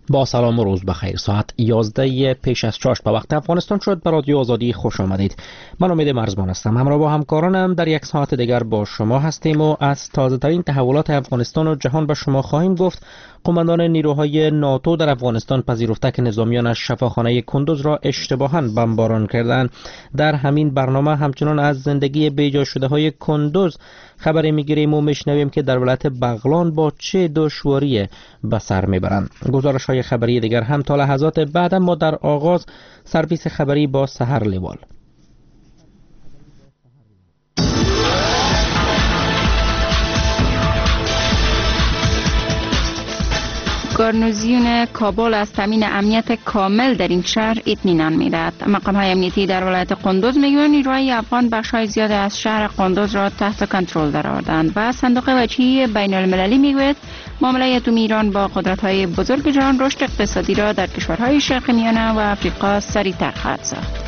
با سلام و روز بخیر. ساعت 11 پیش از 4 به وقت افغانستان شد. به رادیو آزادی خوش آمدید. من امید مرزبان هستم. همراه با همکارانم در یک ساعت دیگر با شما هستیم و از تازه ترین تحولات افغانستان و جهان به شما خواهیم گفت. قماندان نیروهای ناتو در افغانستان پذیرفته که نظامیانش شفاخانه کندوز را اشتباهاً بمباران کردند. در همین برنامه همچنان از زندگی بیجا شده های کندوز خبری میگیریم و میشنویم که در ولایت بغلان با چه دشواری به سر میبرند. گزارش های خبری دیگر هم تا لحظات بعد، اما در آغاز سرویس خبری با سحر لیوال. گارنیزیون کابل از تامین امنیت کامل در این شهر اطمینان می‌دهد. مقام‌های امنیتی در ولایت قندوز میگویند نیروهای افغان بخش‌های زیاد از شهر قندوز را تحت کنترل درآوردند و صندوق وجهی بین‌المللی میگوید معامله اتمی ایران با قدرت‌های بزرگ جهان رشد اقتصادی را در کشورهای شرق میانه و آفریقا سریع‌تر خواهد ساخت.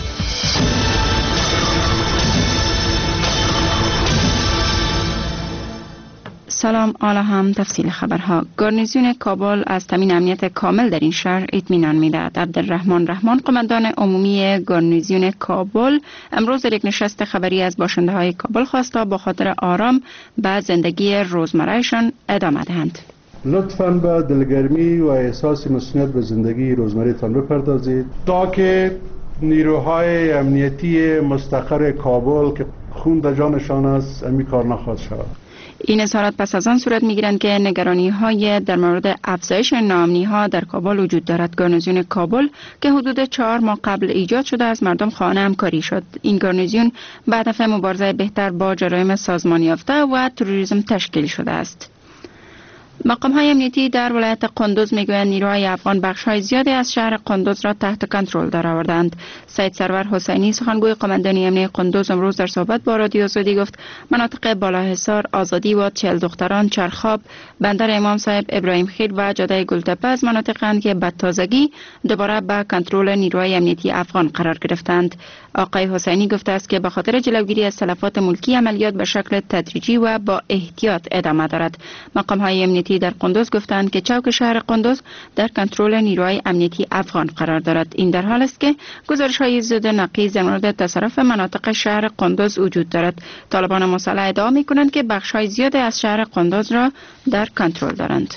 سلام، حالا هم تفصیل خبرها. گارنیزیون کابل از تامین امنیت کامل در این شهر اطمینان می‌دهد. عبدالرحمن رحمان، قماندان عمومی گارنیزیون کابل، امروز در یک نشست خبری از باشنده‌های کابل خواست تا با خاطر آرام به زندگی روزمرهشان ادامه دهند. لطفاً به دلگرمی و احساس مسئولیت به زندگی روزمره‌تان بپردازید تا که نیروهای امنیتی مستقر کابل که خون در جانشان است امی کار نخواهد شود. این اظهارات پس از آن صورت می‌گیرند که نگرانی‌های در مورد افزایش ناامنی‌ها در کابل وجود دارد. گارنیزیون کابل که حدود 4 ماه قبل ایجاد شده از مردم خواهان همکاری شد. این گارنیزیون به هدف مبارزه بهتر با جرایم سازمانی یافته و تروریسم تشکیل شده است. مقام‌های امنیتی در ولایت قندوز میگویند نیروهای افغان بخش‌های زیادی از شهر قندوز را تحت کنترل درآوردند. سید سرور حسینی، سخنگوی قماندانی امنیتی قندوز، امروز در صحبت با رادیو آزادی گفت مناطق بالاحصار، آزادی و 40 دختران، چرخاب، بندر امام صاحب، ابراهیم خیل و جاده گلتپه از مناطق‌اند که به تازگی دوباره به کنترل نیروهای امنیتی افغان قرار گرفتند. آقای حسینی گفته است که به خاطر جلوگیری از تلفات ملکی عملیات به شکل تدریجی و با احتیاط ادامه دارد. مقام‌های امنیتی در قندوز گفتند که چوک شهر قندوز در کنترل نیروهای امنیتی افغان قرار دارد. این در حالی است که گزارش‌های ضد و نقیض در مورد تصرف مناطق شهر قندوز وجود دارد. طالبان مسلح ادعا می‌کنند که بخش‌های زیادی از شهر قندوز را در کنترل دارند.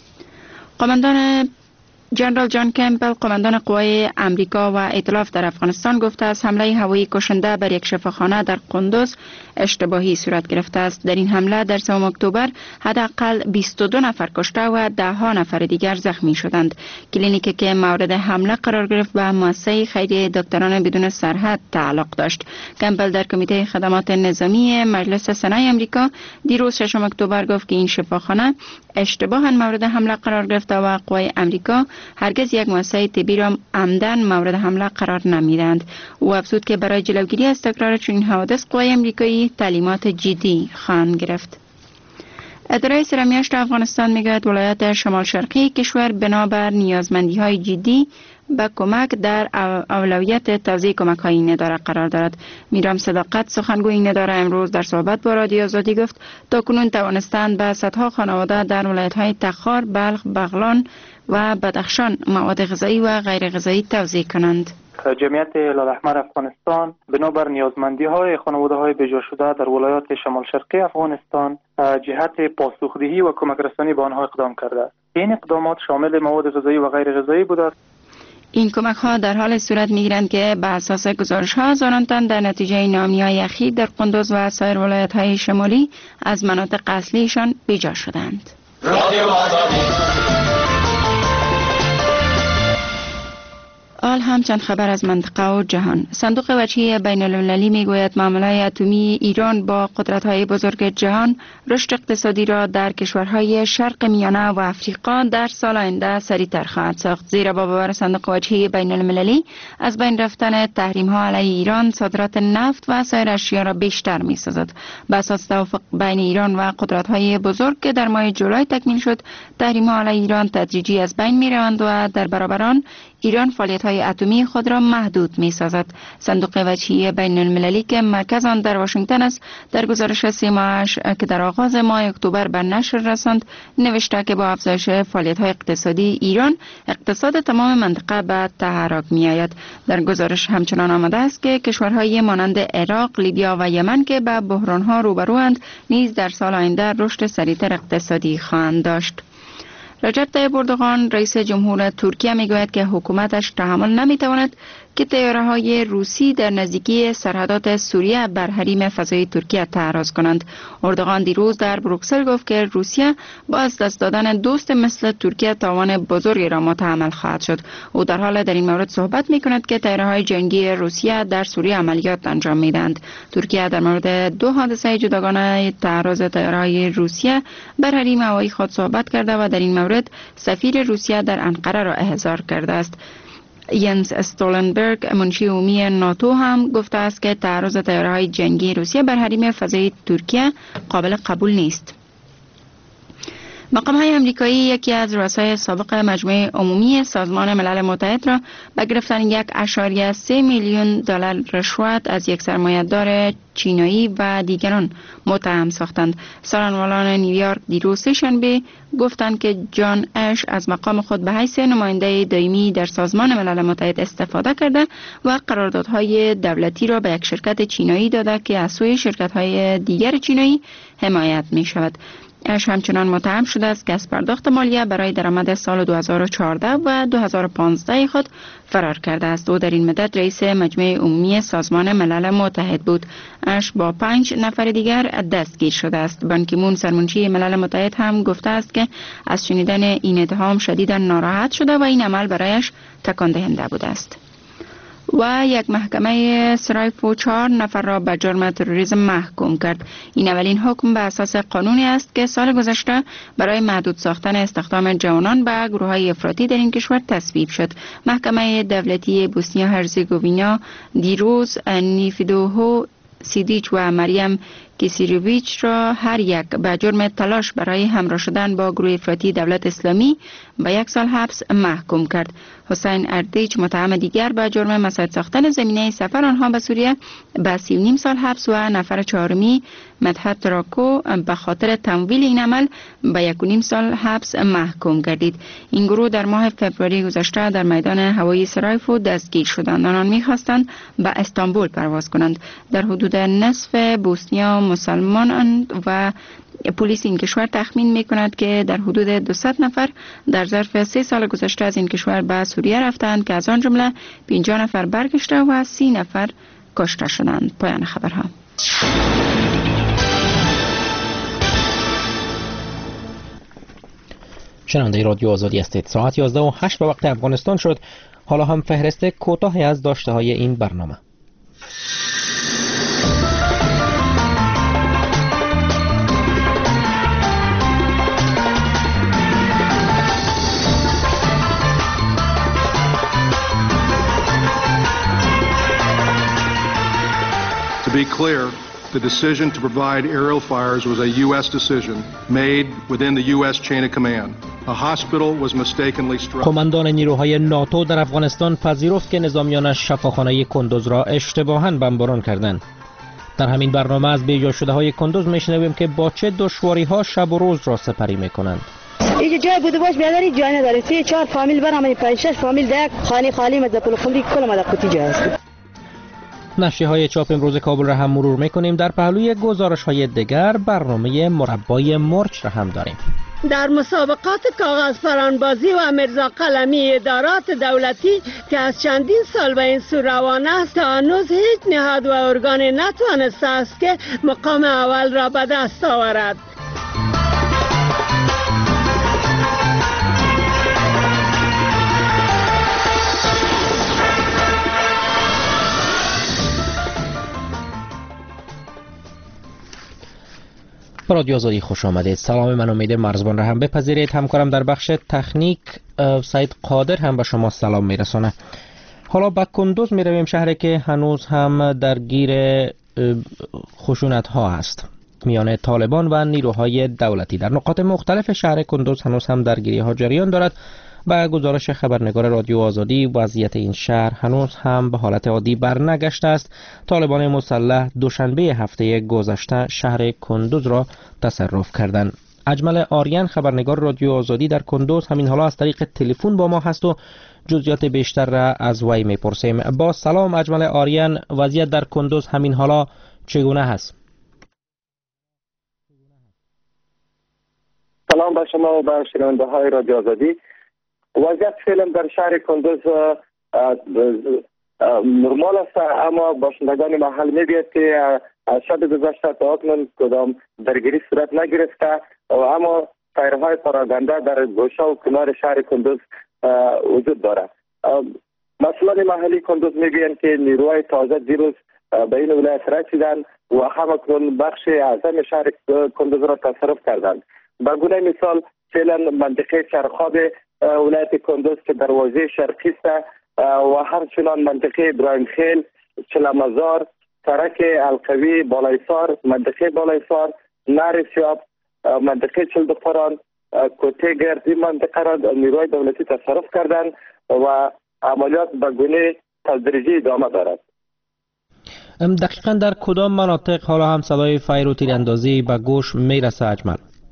قماندان جنرال جان کمپبل، قماندان قوای امریکا و ائتلاف در افغانستان، گفته است حمله هوایی کشنده بر یک شفاخانه در قندوز اشتباهی صورت گرفته است. در این حمله در 3 اکتبر حداقل 22 نفر کشته و 10 نفر دیگر زخمی شدند. کلینیکی که مورد حمله قرار گرفت به مؤسسه خیریه دکتران بدون سرحد تعلق داشت. کمپبل در کمیته خدمات نظامی مجلس سنای امریکا دیروز 6 اکتبر گفت که این شفاخانه اشتباهاً مورد حمله قرار گرفته و قوای امریکا هرگز یک مؤسسه طبی را عمدن مورد حمله قرار نمیدند. او افزود که برای جلوگیری از تکرار چنین حوادث قوای امریکایی تعلیمات جدی خواهند گرفت. اداره سرمیاشت افغانستان میگوید ولایت شمال شرقی کشور بنابر نیازمندی‌های جدی به کمک در اولویت توزیع کمک‌های این اداره قرار دارد. میرام صداقت، سخنگوی این اداره، امروز در صحبت با رادیو آزادی گفت تاکنون توانستند به صدها خانواده در ولایت‌های تخار، بلخ، بغلان و بدخشان مواد غذایی و غیر غذایی توزیع کنند. جمعیت هلال احمر افغانستان بنابر نیازمندی‌های خانواده‌های بجا شده در ولایات شمال شرقی افغانستان جهت پاسخدهی و کمک رسانی به آنها اقدام کرده است. این اقدامات شامل مواد غذایی و غیر غذایی بوده است. این کمک ها در حال صورت میگیرند که به اساس گزارش ها از آن در نتیجه ناامنی‌های اخیر در قندوز و سایر ولایت های شمالی از مناطق اصلیشان بیجا شدند. آل هم چند خبر از منطقه و جهان. صندوق وجهی بین‌المللی میگوید معامله اتمی ایران با قدرت‌های بزرگ جهان رشد اقتصادی را در کشورهای شرق میانه و آفریقا در سال آینده سریع‌تر خواهد ساخت، زیرا با باور صندوق وجهی بین‌المللی از بین رفتن تحریم‌ها علیه ایران صادرات نفت و سایر اشیا را بیشتر می‌سازد. به اساس توافق بین ایران و قدرت‌های بزرگ که در ماه جولای تکمیل شد، تحریم‌ها علیه ایران تدریجی از بین می‌روند و در برابر آن ایران فعالیت‌های اتمی خود را محدود می‌سازد. صندوق وجهی بین المللی که مرکز آن در واشنگتن است، در گزارش 3 ماهش که در آغاز ماه اکتبر به نشر رساند، نوشته که با افزایش فعالیت‌های اقتصادی ایران، اقتصاد تمام منطقه به تحرک می‌آید. در گزارش همچنان آمده است که کشورهای مانند عراق، لیبیا و یمن که به بحران‌ها روبروند، نیز در سال آینده رشد سریعتر اقتصادی خواهند داشت. رجب طیب اردوغان رئیس جمهور ترکیه میگوید که حکومتش تحمل نمیتواند که طیاره‌های روسی در نزدیکی سرحدات سوریه بر حریم فضایی ترکیه تعرض کنند. اردوغان دیروز در بروکسل گفت که روسیه با از دست دادن دوست مثل ترکیه تاوان بزرگی را متحمل خواهد شد. او در حال در این مورد صحبت میکند که طیاره‌های جنگی روسیه در سوریه عملیات انجام میدهند. ترکیه در مورد 2 حادثه جداگانه تعرض طیاره‌های روسیه بر حریم هوایی خود صحبت کرده و در این مورد سفیر روسیه در انقره را احضار کرده است. ینس استولنبرگ منشی عمومی ناتو هم گفته است که تعرض طیاره‌های جنگی روسیه بر حریم فضایی ترکیه قابل قبول نیست. مقام‌های آمریکایی یکی از رؤسای سابق مجمع عمومی سازمان ملل متحد را به گرفتن 1.3 میلیون دلار رشوت از یک سرمایه‌دار چینایی و دیگران متهم ساختند. سخنرانان نیویورک دیروز سه‌شنبه گفتند که جان اش از مقام خود به حیث نماینده دائمی در سازمان ملل متحد استفاده کرده و قراردادهای دولتی را به یک شرکت چینایی داده که از سوی شرکت‌های دیگر چینایی حمایت می‌شود. اش همچنان متهم شده است که از پرداخت مالیه برای درآمد سال 2014 و 2015 خود فرار کرده است. او در این مدت رئیس مجمع عمومی سازمان ملل متحد بود. اش با 5 نفر دیگر دستگیر شده است. بان کی مون سرمنشی ملل متحد هم گفته است که از شنیدن این اتهام شدیدا ناراحت شده و این عمل برایش تکان دهنده بوده است. و یک محکمه سرایفو 4 نفر را به جرم تروریسم محکوم کرد. این اولین حکم به اساس قانونی است که سال گذشته برای محدود ساختن استخدام جوانان به گروه‌های افراطی در این کشور تصویب شد. محکمه دولتی بوسنیا هرزگوینیا دیروز نیفیدوهو سیدیچ و مریم کیسیروویچ را هر یک به جرم تلاش برای همراه شدن با گروه افراطی دولت اسلامی به 1 سال حبس محکوم کرد. حسین اردیچ متهم دیگر به جرم مساعد ساختن زمینه سفر آنها به سوریه به 3.5 سال حبس و نفر چهارمی مدحت راکو به خاطر تمویل این عمل به 1.5 سال حبس محکوم گردید. این گروه در ماه فوریه گذشته در میدان هوایی سرایفو دستگیر شدند. آنان می‌خواستند به استانبول پرواز کنند. در حدود نصف بوسنیا مسلمانند و پلیس این کشور تخمین می‌کند که در حدود 200 نفر در ظرف 3 سال گذشته از این کشور به سوریه رفتند که از آن جمله 50 نفر برگشته و 30 نفر کشته شدند. پایان خبرها. شنونده رادیو آزادی هستید. ساعت 11:08 به وقت افغانستان شد. حالا هم فهرست کوتاهی از داشته‌های این برنامه. To be clear, the decision to provide aerial fires was a U.S. decision made within the U.S. chain of command. A hospital was mistakenly struck. کماندان نیروهای ناتو در افغانستان پذیرفت که نظامیانش شفاخانه کندوز را اشتباهاً بمباران کردند. در همین برنامه از بیجا شده های کندوز میشنویم که با چه دشواری ها شب و روز را سپری میکنند. اینجا جای بوده باش بیادری جای نداره. 3-4 فامیل برام 5-6 فامیل در خانه خالی مزد پول خمری کل مزد قوتی جای است. نشریه‌های چاپ امروز کابل را هم مرور میکنیم. در پهلوی گزارش‌های دیگر برنامه مربای مرچ را هم داریم. در مسابقات کاغذ فرانبازی و مرزا قلمی ادارات دولتی که از چندین سال به این سو روانه است، تا هنوز هیچ نهاد و ارگان نتوانسته است که مقام اول را به دست آورد. به رادیو آزادی خوش آمدید. سلام، من امید مرزبان را هم بپذیرید. همکارم در بخش تکنیک سعید قادر هم به شما سلام میرسانه. حالا به کندوز میرویم، شهری که هنوز هم درگیر خشونت ها است میان طالبان و نیروهای دولتی. در نقاط مختلف شهر کندوز هنوز هم درگیری ها جریان دارد با گزارش خبرنگار رادیو آزادی وضعیت این شهر هنوز هم به حالت عادی برنگشته است. طالبان مسلح دوشنبه هفته گذشته شهر کندوز را تصرف کردند. اجمل آریان خبرنگار رادیو آزادی در کندوز همین حالا از طریق تلفن با ما هست و جزئیات بیشتر را از وی میپرسیم. با سلام اجمل آریان، وضعیت در کندوز همین حالا چگونه هست؟ سلام به شما و به شنونده های رادیو آزادی. وضعیت فعلا در شهر کندوز نرمال است، اما باشندگان محل میگویند که از شب گذشته تا اکنون کدام درگیری صورت نگرفته، اما فایرهای پراگنده در گوشه و کنار شهر کندوز وجود دارد. مسئولان محلی کندوز میگویند که نیروهای تازه دیروز به این ولایت رسیدند و همکنون بخش اعظم شهر کندوز را تصرف کردند. به گونه مثال فعلا منطقه چرخاب ولایت کندوز که دروازه شرقی است و همچنان منطقه ابراهیم خیل، چلمزار، سرک القوی، بالایسار، منطقه بالایسار، نهر سیاب، منطقه چلدخوران، کوته گرد، این منطقه را نیروهای دولتی تصرف کردند و عملیات به گونه تدریجی ادامه دارد. دقیقا در کدام مناطق حالا هم صدای فایر و تیراندازی به گوش میرسه اجمل؟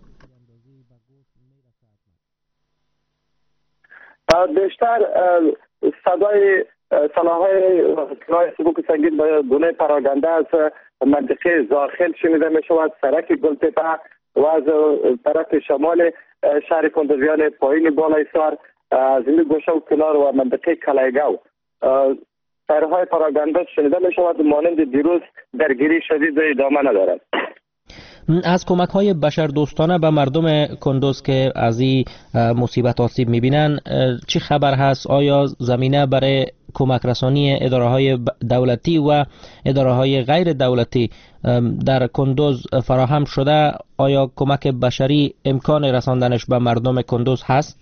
بیشتر صدای سلاح‌های سبک سنگین به گونه پراگنده از منطقه زاخل شنیده می شود، سرک گلتپه و از طرف شمال شهر کندوزیان پایین بالایسار، از این گوشه و کنار و منطقه کلایگاو سرهای پراگنده شنیده می شود. مانند دیروز درگیری شدید ادامه ندارد. از کمک های بشر دوستانه به مردم کندوز که از این مصیبت آسیب میبینن چی خبر هست؟ آیا زمینه برای کمک رسانی اداره های دولتی و اداره های غیر دولتی در کندوز فراهم شده؟ آیا کمک بشری امکان رساندنش به مردم کندوز هست؟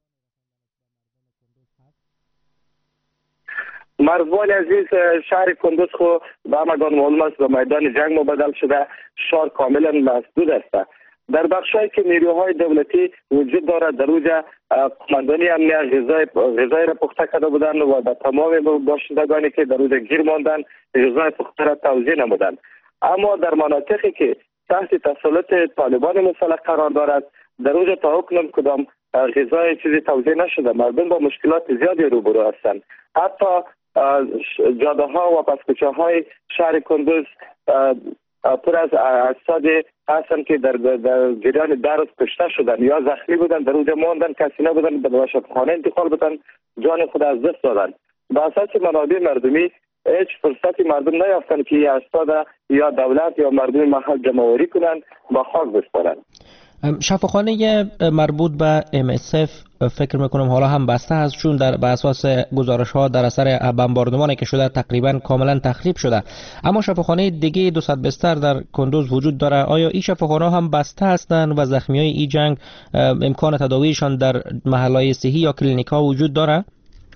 مردمان عزیز، شهر کندوز خو به همگان معلوم است به میدان جنگ مبدل شده، شهر کاملا مسدود است. در بخشایی که نیروهای دولتی وجود دارد در اوجا قماندانی امنیت غذای را پخته کرده بودند و به تمام باشندگانی که در اوجا گیر ماندند غذای پخته را توزیع نمودند. اما در مناطقی که تحت تسلط طالبان مسلح قرار دارد در اوجا تا اکنون کدام غذای چیزی توزیع نشده. مردم با مشکلات زیادی روبرو هستند. حتی جاده ها و پسکوچه های شهر کندوز پر از اجساد هستند که در جریان درد کشته شدند یا زخمی بودند، در اونجا ماندن، کسی نبودند، به شفاخانه انتقال بدن، جان خود از دست دادند. به اساس منابع مردمی هیچ فرصتی مردم نیافتند که اجساد یا دولت یا مردم محل جمع‌آوری کنند با خاک بسپارند. شفاخانه مربوط به MSF فکر میکنم حالا هم بسته هست، چون به اساس گزارش ها در اثر بمباردمانی که شده تقریبا کاملا تخریب شده. اما شفاخانه دیگه 200 بستر در کندوز وجود داره. آیا این شفاخانه هم بسته هستند و زخمی های این جنگ امکان تداویشان در محلهای صحی یا کلینیک ها وجود داره؟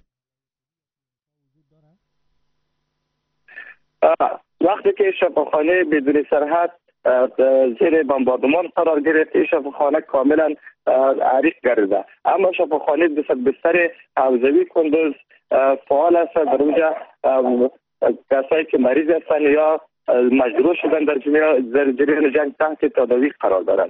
وقتی که شفاخانه بدون سرحد زیر بمباردمان قرار گرفت، این شفاخانه کاملا عریق گردیده. اما شفاخانه 200 بستر حوزوی کندوز فعال است. در اونجا کسایی که مریض هستند یا مجروح شدن در جریان جنگ تحت تداوی قرار دارند.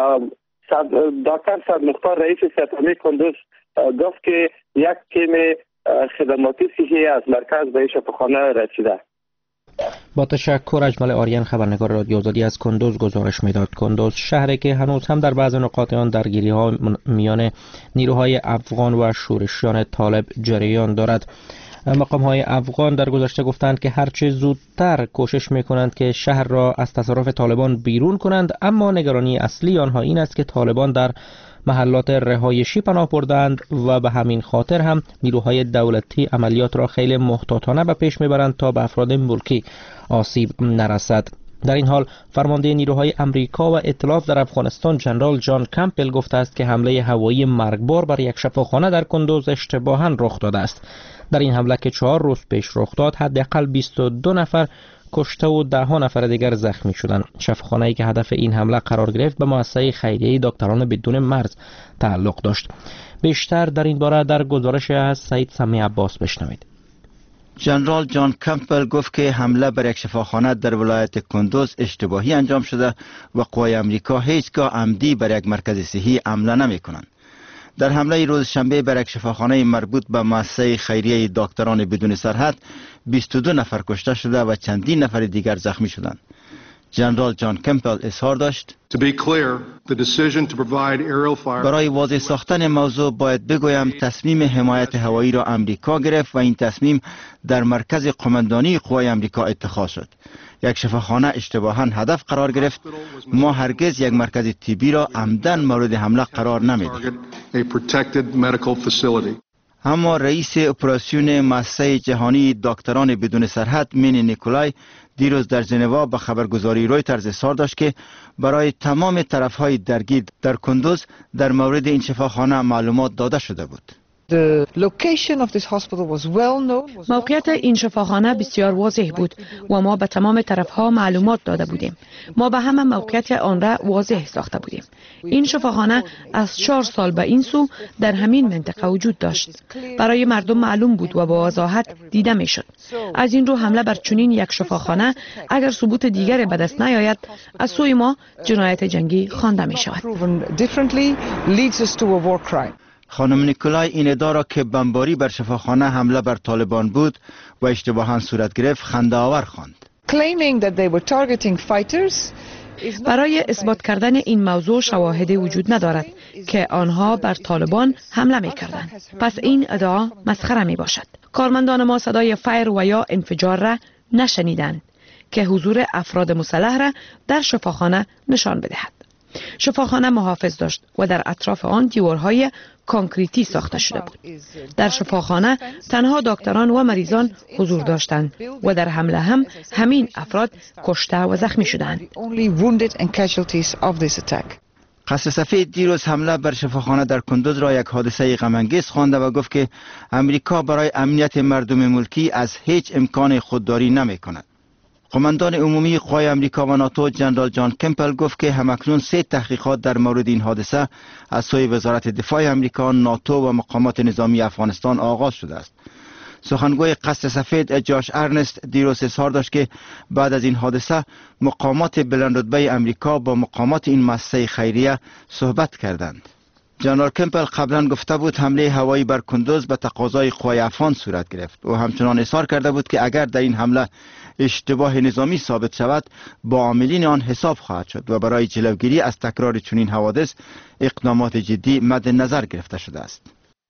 دکتر صد مختار رئیس سپمی کندوز گفت که یک تیم خدماتی صحی از مرکز به این شفاخانه رسیده. با تشکر. اجمل آریان خبرنگار رادیو آزادی از کندوز گزارش میداد. کندوز شهری که هنوز هم در بعض نقاط آن درگیری ها میان نیروهای افغان و شورشیان طالب جریان دارد. مقام های افغان در گذشته گفتند که هرچه زودتر کوشش میکنند که شهر را از تصرف طالبان بیرون کنند، اما نگرانی اصلی آنها این است که طالبان در محلات رهایشی پناه بردند و به همین خاطر هم نیروهای دولتی عملیات را خیلی محتاطانه به پیش میبرند تا به افراد ملکی آسیب نرسد. در این حال فرمانده نیروهای امریکا و ائتلاف در افغانستان جنرال جان کمپل گفته است که حمله هوایی مرگبار بر یک شفاخانه در کندوز اشتباهاً رخ داده است. در این حمله که 4 روز پیش رخ داد حداقل 22 نفر کشته و ده ها نفر دیگر زخمی شدند. شفاخانه‌ای که هدف این حمله قرار گرفت به مؤسسه خیریه دکتران بدون مرز تعلق داشت. بیشتر در این باره در گزارش از سید سمی عباس بشنوید. ژنرال جان کمپل گفت که حمله بر یک شفاخانه در ولایت کندوز اشتباهی انجام شده و قوای امریکا هیچگاه عمدی بر یک مرکز صحی حمله نمی کنند. در حمله روز شنبه بر یک شفاخانه مربوط به مؤسسه خیریه دکتران بدون سرحد 22 نفر کشته شده و چندین نفر دیگر زخمی شدند. ژنرال جان کمپل اظهار داشت برای واضح ساختن موضوع باید بگویم تصمیم حمایت هوایی را امریکا گرفت و این تصمیم در مرکز قماندانی قوای امریکا اتخاذ شد. یک شفاخانه اشتباهاً هدف قرار گرفت. ما هرگز یک مرکز طبی را عمداً مورد حمله قرار نمیدیم. اما رئیس اپراسیون مؤسسه جهانی دکتران بدون سرحد مینی نیکولای دیروز در ژنوا به خبرگزاری رویترز اظهار داشت که برای تمام طرفهای درگیر در کندوز در مورد این شفاخانه معلومات داده شده بود. موقعیت این شفاخانه بسیار واضح بود و ما به تمام طرفها معلومات داده بودیم. ما به همه موقعیت آن را واضح ساخته بودیم. این شفاخانه از 4 سال به این سو در همین منطقه وجود داشت. برای مردم معلوم بود و با وضاحت دیده می شد. از این رو حمله بر چنین یک شفاخانه اگر ثبوت دیگر به دست نیاید از سوی ما جنایت جنگی خوانده می شود. خانم نیکولای این ادعا را که بمباری بر شفاخانه حمله بر طالبان بود و اشتباهاً صورت گرفت خنده‌آور خواند. برای اثبات کردن این موضوع شواهدی وجود ندارد که آنها بر طالبان حمله می کردند. پس این ادعا مسخره می باشد. کارمندان ما صدای فایر و یا انفجار را نشنیدند که حضور افراد مسلح را در شفاخانه نشان بدهد. شفاخانه محافظ داشت و در اطراف آن دیوارهای کانکریتی ساخته شده بود. در شفاخانه تنها دکتران و مریضان حضور داشتند و در حمله هم همین افراد کشته و زخمی شدند. قصر سفید دیروز حمله بر شفاخانه در کندوز را یک حادثه غم‌انگیز خوانده و گفت که امریکا برای امنیت مردم ملکی از هیچ امکان خودداری نمی کند. قماندان عمومی قوای امریکا و ناتو ژنرال جان کمپل گفت که همکنون 3 تحقیقات در مورد این حادثه از سوی وزارت دفاع امریکا، ناتو و مقامات نظامی افغانستان آغاز شده است. سخنگوی قصر سفید جاش ارنست دیروز اظهار داشت که بعد از این حادثه مقامات بلندرتبه امریکا با مقامات این مؤسسه خیریه صحبت کردند. جنرال کمپل قبلا گفته بود حمله هوایی بر کندوز به تقاضای قوای افغان صورت گرفت و همچنان اظهار کرده بود که اگر در این حمله اشتباه نظامی ثابت شود با عاملین آن حساب خواهد شد و برای جلوگیری از تکرار چنین حوادث اقدامات جدی مد نظر گرفته شده است.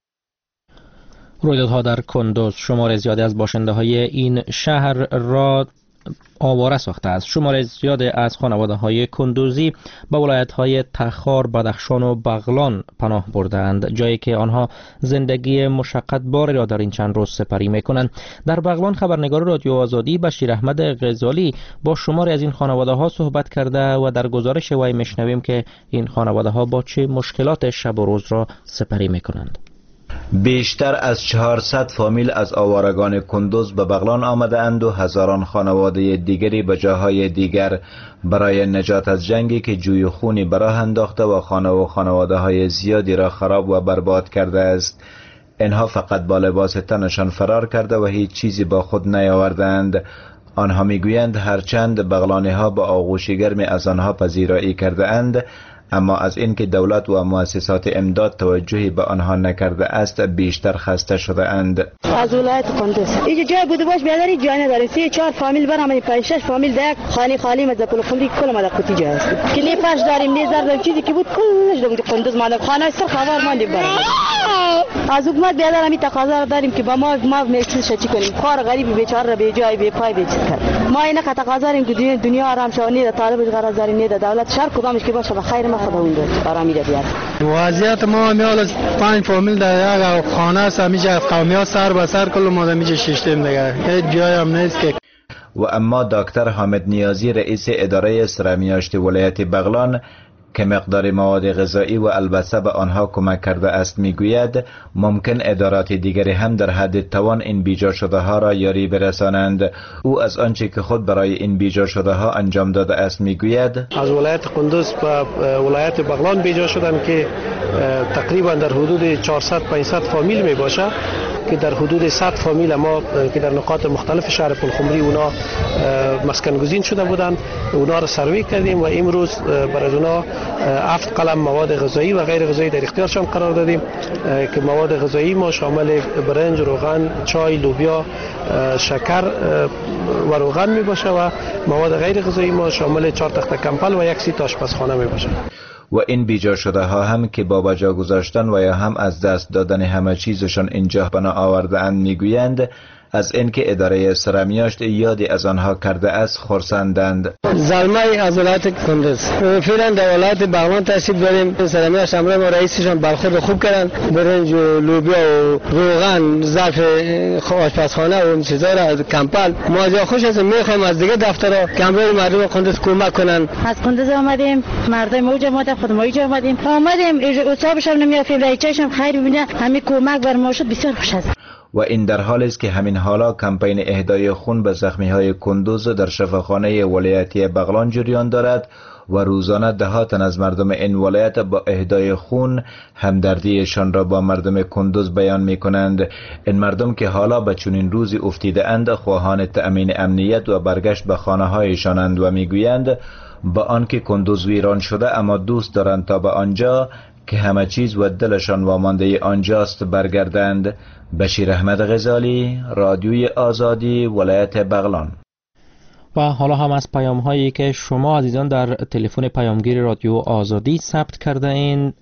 رویدادها در کندوز شمار زیادی از باشنده های این شهر را آواره ساخته است. شمار زیادی از خانواده های کندوزی به ولایت های تخار، بدخشان و بغلان پناه بردند، جایی که آنها زندگی مشقت باری را در این چند روز سپری میکنند. در بغلان خبرنگار رادیو آزادی بشیر احمد غزالی با شماری از این خانواده ها صحبت کرده و در گزارش وی میشنویم که این خانواده ها با چه مشکلات شب و روز را سپری میکنند. بیشتر از 400 فامیل از آوارگان کندوز به بغلان آمده اند و هزاران خانواده دیگری به جاهای دیگر برای نجات از جنگی که جوی خونی به راه انداخته و خانواده های زیادی را خراب و برباد کرده است. اینها فقط با لباس تنشان فرار کرده و هیچ چیزی با خود نیاوردند. آنها میگویند هرچند بغلانی ها با آغوش گرمی از آنها پذیرایی کرده اند، اما از اینکه دولت و مؤسسات امداد توجهی به آنها نکرده است بیشتر خسته شده اند. از ولایت کندوز اینجا جای بوده باش بیادری جای نداره. 3-4 فامیل برام 5-6 فامیل یک خانه خالی مزه پول خمری کل ما قوتی جای است که نه فرش داریم نه زر داریم چیزی که بود کلش دم کندوز ما خانه سر خبر ماندیم برام. از حکومت بیادر می تقاضا داریم که با ما میچش چی کنیم. کار غریب بیچاره به جای بی پای بیچ کرد. ما اینا که تقاضا داریم که دنیا آرام شه نه طالب قرار داریم نه دولت شهر کدامش که باشه بخیر ما خدا اون آرامی ده بیاد. وضعیت ما میال 5 فامیل در یک خانه است. میشه از قومیات سر به سر کل ما میشه شیشتیم دیگه هیچ جای هم نیست که. و اما دکتر حامد نیازی رئیس اداره سرمیاشت ولایت بغلان که مقدار مواد غذایی و البسه به آنها کمک کرده است میگوید ممکن ادارات دیگری هم در حد توان این بیجا شده ها را یاری برسانند. او از آنچه که خود برای این بیجا شده ها انجام داده است میگوید از ولایت قندوز به ولایت بغلان بیجا شدن که تقریبا در حدود 400-500 فامیل می باشه که در حدود 100 فامیل ما که در نقاط مختلف شهر پلخمری اونا مسکن گزین شده بودند، اونا را سروی کردیم و امروز برای اونا 7 قلم مواد غذایی و غیر غذایی در اختیارشان قرار دادیم که مواد غذایی ما شامل برنج، روغن، چای، لوبیا، شکر و روغن می باشه و مواد غیر غذایی ما شامل 4 تخته کمپل و 1 سیت آشپزخانه می باشه. و این بیجا شده ها هم که با بجا گذاشتن و یا هم از دست دادن همه چیزشان اینجا بنا آورده اند میگویند از اینکه اداره سرمیاشت یادی از آنها کرده است خرسندند. زلمه از ولایت کندوز فعلا در ولایت بغلان تشریف داریم. سرمیاشت امروز ما رئیسشان برخورد خوب کردن، برنج و لوبیا و روغن، ظرف آشپزخانه و این چیزا را کمپل ما جا خوش هستیم. میخوایم از دیگه دفترها که امروز مردم کندوز کمک کنن. از کندوز آمدیم، مردم اوج اومدن، خود ما اینجا آمدیم اصابش هم نمیافیم، رایچه‌شم خیر ببینه، همین کمک بر ما شد، بسیار خوش است. و این در حالی است که همین حالا کمپین اهدای خون به زخمی‌های کندوز در شفاخانه ولایتی بغلان جریان دارد و روزانه ده تن از مردم این ولایت با اهدای خون همدردیشان را با مردم کندوز بیان می کنند. این مردم که حالا به چنین روزی افتیده اند خواهان تأمین امنیت و برگشت به خانه هایشانند و می گویند با آنکه کندوز ویران شده اما دوست دارند تا به آنجا که همه چیز و دلشان وامانده آنجاست برگردند. بشیر احمد غزالی، رادیوی آزادی، ولایت بغلان. و حالا هم از پیام هایی که شما عزیزان در تلفن پیامگیر رادیو آزادی ثبت کرده این.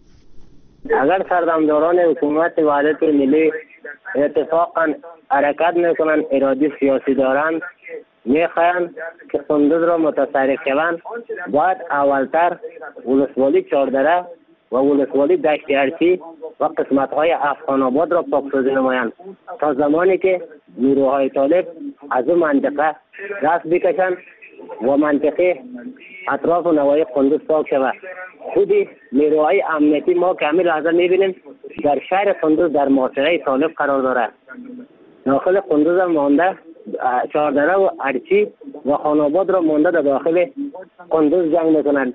اگر سردمداران حکومت وحدت ملی اتفاقا حرکت میکنن، اراده سیاسی دارند، میخواین که کندوز را متصرف کنند، باید اولتر ولسوالی چهاردره و ولسوالی دشت ارچی و قسمت‌های افغان‌آباد را پاکسازی نمایند تا زمانی که نیروهای طالب از اون منطقه دست بکشند و منطقه اطراف و نواحی کندوز پاک شود. خودی نیروهای امنیتی ما کامل حاضر می‌بینیم در شهر کندوز در محاصره طالب قرار دارد. داخل کندوز مانده چهاردره و ارچی و خان‌آباد را مانده در داخل کندوز جنگ می‌کنند.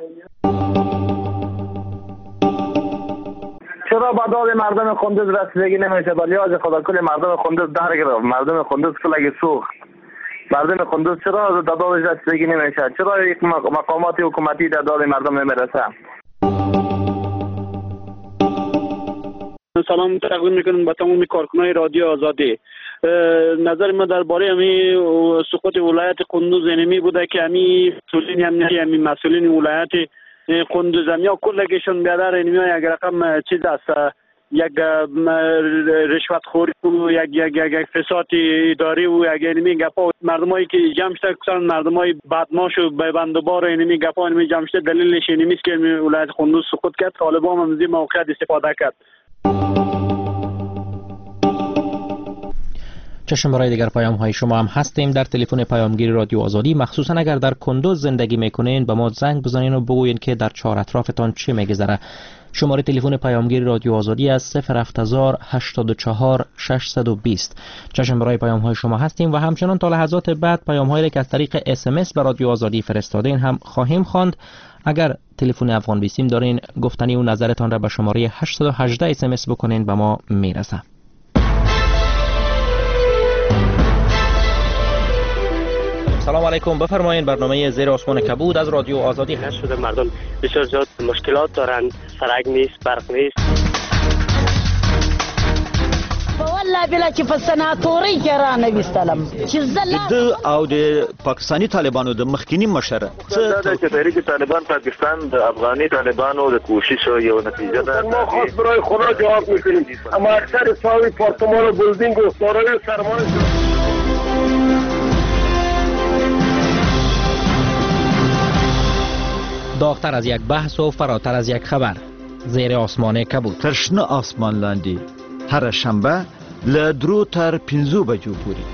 چرا به داد مردم کندوز رسیدگی نمیشه؟ ولی از خدا کل مردم کندوز در گرفت، مردم کندوز کلگی سوخت، مردم کندوز چرا به دادش رسیدگی نمیشه؟ چرا یک مقامات حکومتی در داد مردم نمیرسه؟ سلام تقدیم میکنم به تمام کارکنان رادیو آزادی. نظر من درباره امی سقوط ولایت کندوز اینمی بوده که امی مسئولین ولایت کندوز یا کلگیشون بیادر اینمی یک رقم چیز است، یک رشوت خوری و یک فساد اداری و یک اینمی گپا مردمایی که جمع شده کسان مردمای بدماش و بندبار اینمی گپا اینمی جمع شده دلیلش اینمی است که ولایت کندوز سقوط کرد. طالبان هم از این موقعیت استفاده کرد. چشم برای دیگر پیام های شما هم هستیم در تلفن پیامگیر رادیو آزادی. مخصوصا اگر در کندوز زندگی میکنین به ما زنگ بزنین و بگوین که در چهار اطرافتان چه میگذره. شماره تلفن پیامگیر رادیو آزادی از 08084 620. چشم برای پیام های شما هستیم و همچنان تا لحظات بعد پیام هایی که از طریق SMS به رادیو آزادی فرستادین هم خواهیم خواند. اگر تلفن افغان بیسیم دارین گفتنی و نظرتان را به شماره 818 SMS بکنین به ما میرسه. سلام علیکم، بفرمایید. برنامه زیر آسمان کبود از رادیو آزادی هست. شده مردم بسیار زیاد مشکلات دارند، سرک نیست، برق نیست. والله بلا چې په سناتوري کې را نه وستلم چې د او د پاکستانی طالبانو د مخکینی مشره دا چې تحریک طالبان پاکستان د افغاني طالبانو د کوشش یو نتیجه ده. ما خاص برای خدا جواب میکنیم، اما اکثر ساوی پارتمان و بلدینگ و سارای سرمایه داغتر از یک بحث و فراتر از یک خبر. زیر آسمان کبود. ترشنه آسمان لاندی هر شنبه لدرو تر 5 بجو پوری.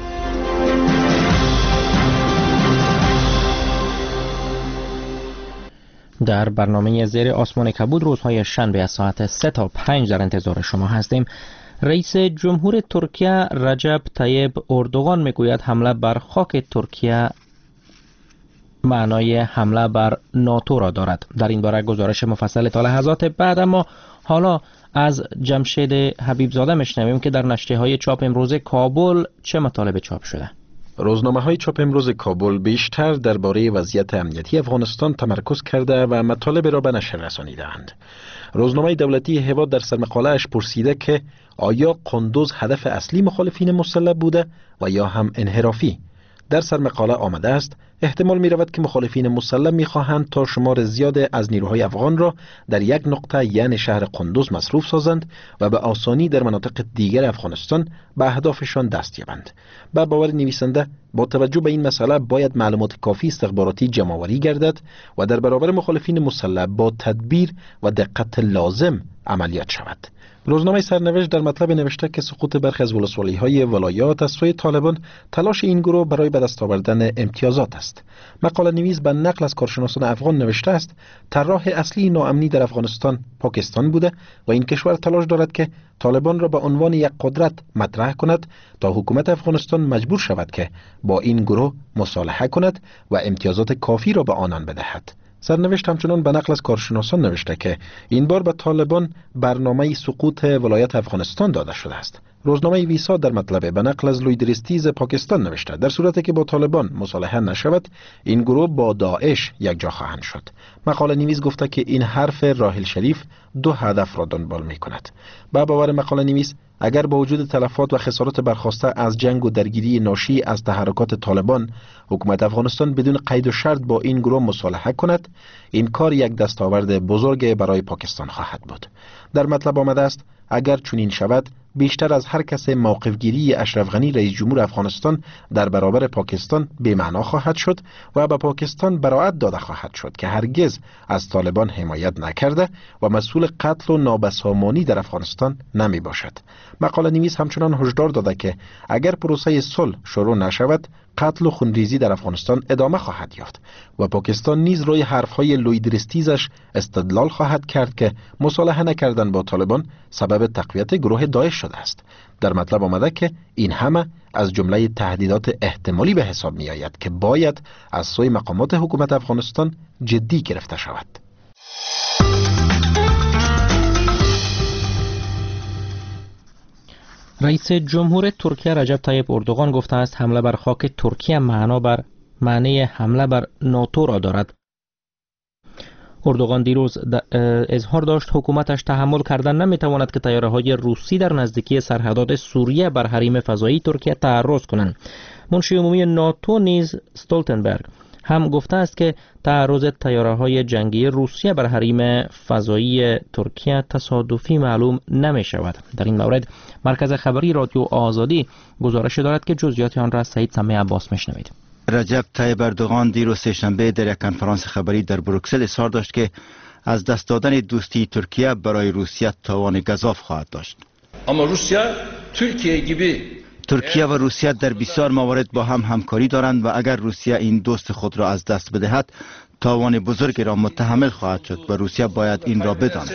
در برنامه زیر آسمان کبود روزهای شنبه از ساعت 3 تا 5 در انتظار شما هستیم. رئیس جمهور ترکیه رجب طیب اردوغان میگوید حمله بر خاک ترکیه معنای حمله بر ناتو را دارد. در این باره گزارش مفصل تا لحظات بعد، اما حالا از جمشید حبیبزاده میشنویم که در نشریه های چاپ امروز کابل چه مطالب چاپ شده. روزنامه های چاپ امروز کابل بیشتر درباره وضعیت امنیتی افغانستان تمرکز کرده و مطالب را به نشر رسانیدند. روزنامه دولتی هوا در سرمقاله اش پرسیده که آیا قندوز هدف اصلی مخالفین مسلح بوده و یا هم انحرافی؟ در سرمقاله آمده است احتمال می رود که مخالفین مسلح می خواهند تا شمار زیاد از نیروهای افغان را در یک نقطه یعنی شهر قندوز مصروف سازند و به آسانی در مناطق دیگر افغانستان به اهدافشان دست یابند. به باور نویسنده با توجه به این مسئله باید معلومات کافی استخباراتی جمع‌آوری گردد و در برابر مخالفین مسلح با تدبیر و دقت لازم عملیات شود. روزنامه سرنوشت در مطلب نوشته که سقوط برخی از ولسوالی‌های ولایات از سوی طالبان تلاش این گروه برای به دست آوردن امتیازات است. مقاله نویس به نقل از کارشناسان افغان نوشته است طراح اصلی ناامنی در افغانستان پاکستان بوده و این کشور تلاش دارد که طالبان را به عنوان یک قدرت مطرح کند تا حکومت افغانستان مجبور شود که با این گروه مصالحه کند و امتیازات کافی را به آنان بدهد. سرنوشت همچنان به نقل از کارشناسان نوشته که این بار به طالبان برنامه سقوط ولایت افغانستان داده شده است. روزنامه ویسا در مطلب به نقل از لویدریستیز پاکستان نوشته در صورتی که با طالبان مصالحه نشود این گروه با داعش یک جا خواهند شد. مقاله نویس گفته که این حرف راحل شریف دو هدف را دنبال می کند. با باور مقاله نویس اگر با وجود تلفات و خسارات برخاسته از جنگ و درگیری ناشی از تحرکات طالبان حکومت افغانستان بدون قید و شرط با این گروه مصالحه کند، این کار یک دستاورد بزرگ برای پاکستان خواهد بود. در مطلب آمده است اگر چنین شود بیشتر از هر کس موقفگیری اشرف غنی رئیس جمهور افغانستان در برابر پاکستان بی‌معنا خواهد شد و به پاکستان براءت داده خواهد شد که هرگز از طالبان حمایت نکرده و مسئول قتل و نابسامانی در افغانستان نمی باشد. مقاله نویس همچنان هشدار داده که اگر پروسه صلح شروع نشود قتل و خونریزی در افغانستان ادامه خواهد یافت و پاکستان نیز روی حرفهای لویدریستیزش استدلال خواهد کرد که مصالحه نکردن با طالبان سبب تقویت گروه داعش شده است. در مطلب آمده که این همه از جمله تهدیدات احتمالی به حساب می آید که باید از سوی مقامات حکومت افغانستان جدی گرفته شود. رئیس جمهور ترکیه رجب طیب اردوغان گفته است حمله بر خاک ترکیه معنی حمله بر ناتو را دارد. اردوغان دیروز اظهار داشت حکومتش تحمل کردن نمیتواند که طیاره‌های روسی در نزدیکی سرحدات سوریه بر حریم فضایی ترکیه تعرض کنند. منشی عمومی ناتو نیز استولتنبرگ هم گفته است که تعرض طیاره‌های جنگی روسیه بر حریم فضایی ترکیه تصادفی معلوم نمی شود. در این مورد مرکز خبری رادیو آزادی گزارش دارد که جزئیات آن را از سعید سمی عباس میشنوید. رجب طیب اردوغان دیروز سه‌شنبه در یک کنفرانس خبری در بروکسل اظهار داشت که از دست دادن دوستی ترکیه برای روسیه تاوان گزاف خواهد داشت. اما ترکیه و روسیه در بسیار موارد با هم همکاری دارند و اگر روسیه این دوست خود را از دست بدهد تاوان بزرگی را متحمل خواهد شد و روسیه باید این را بداند.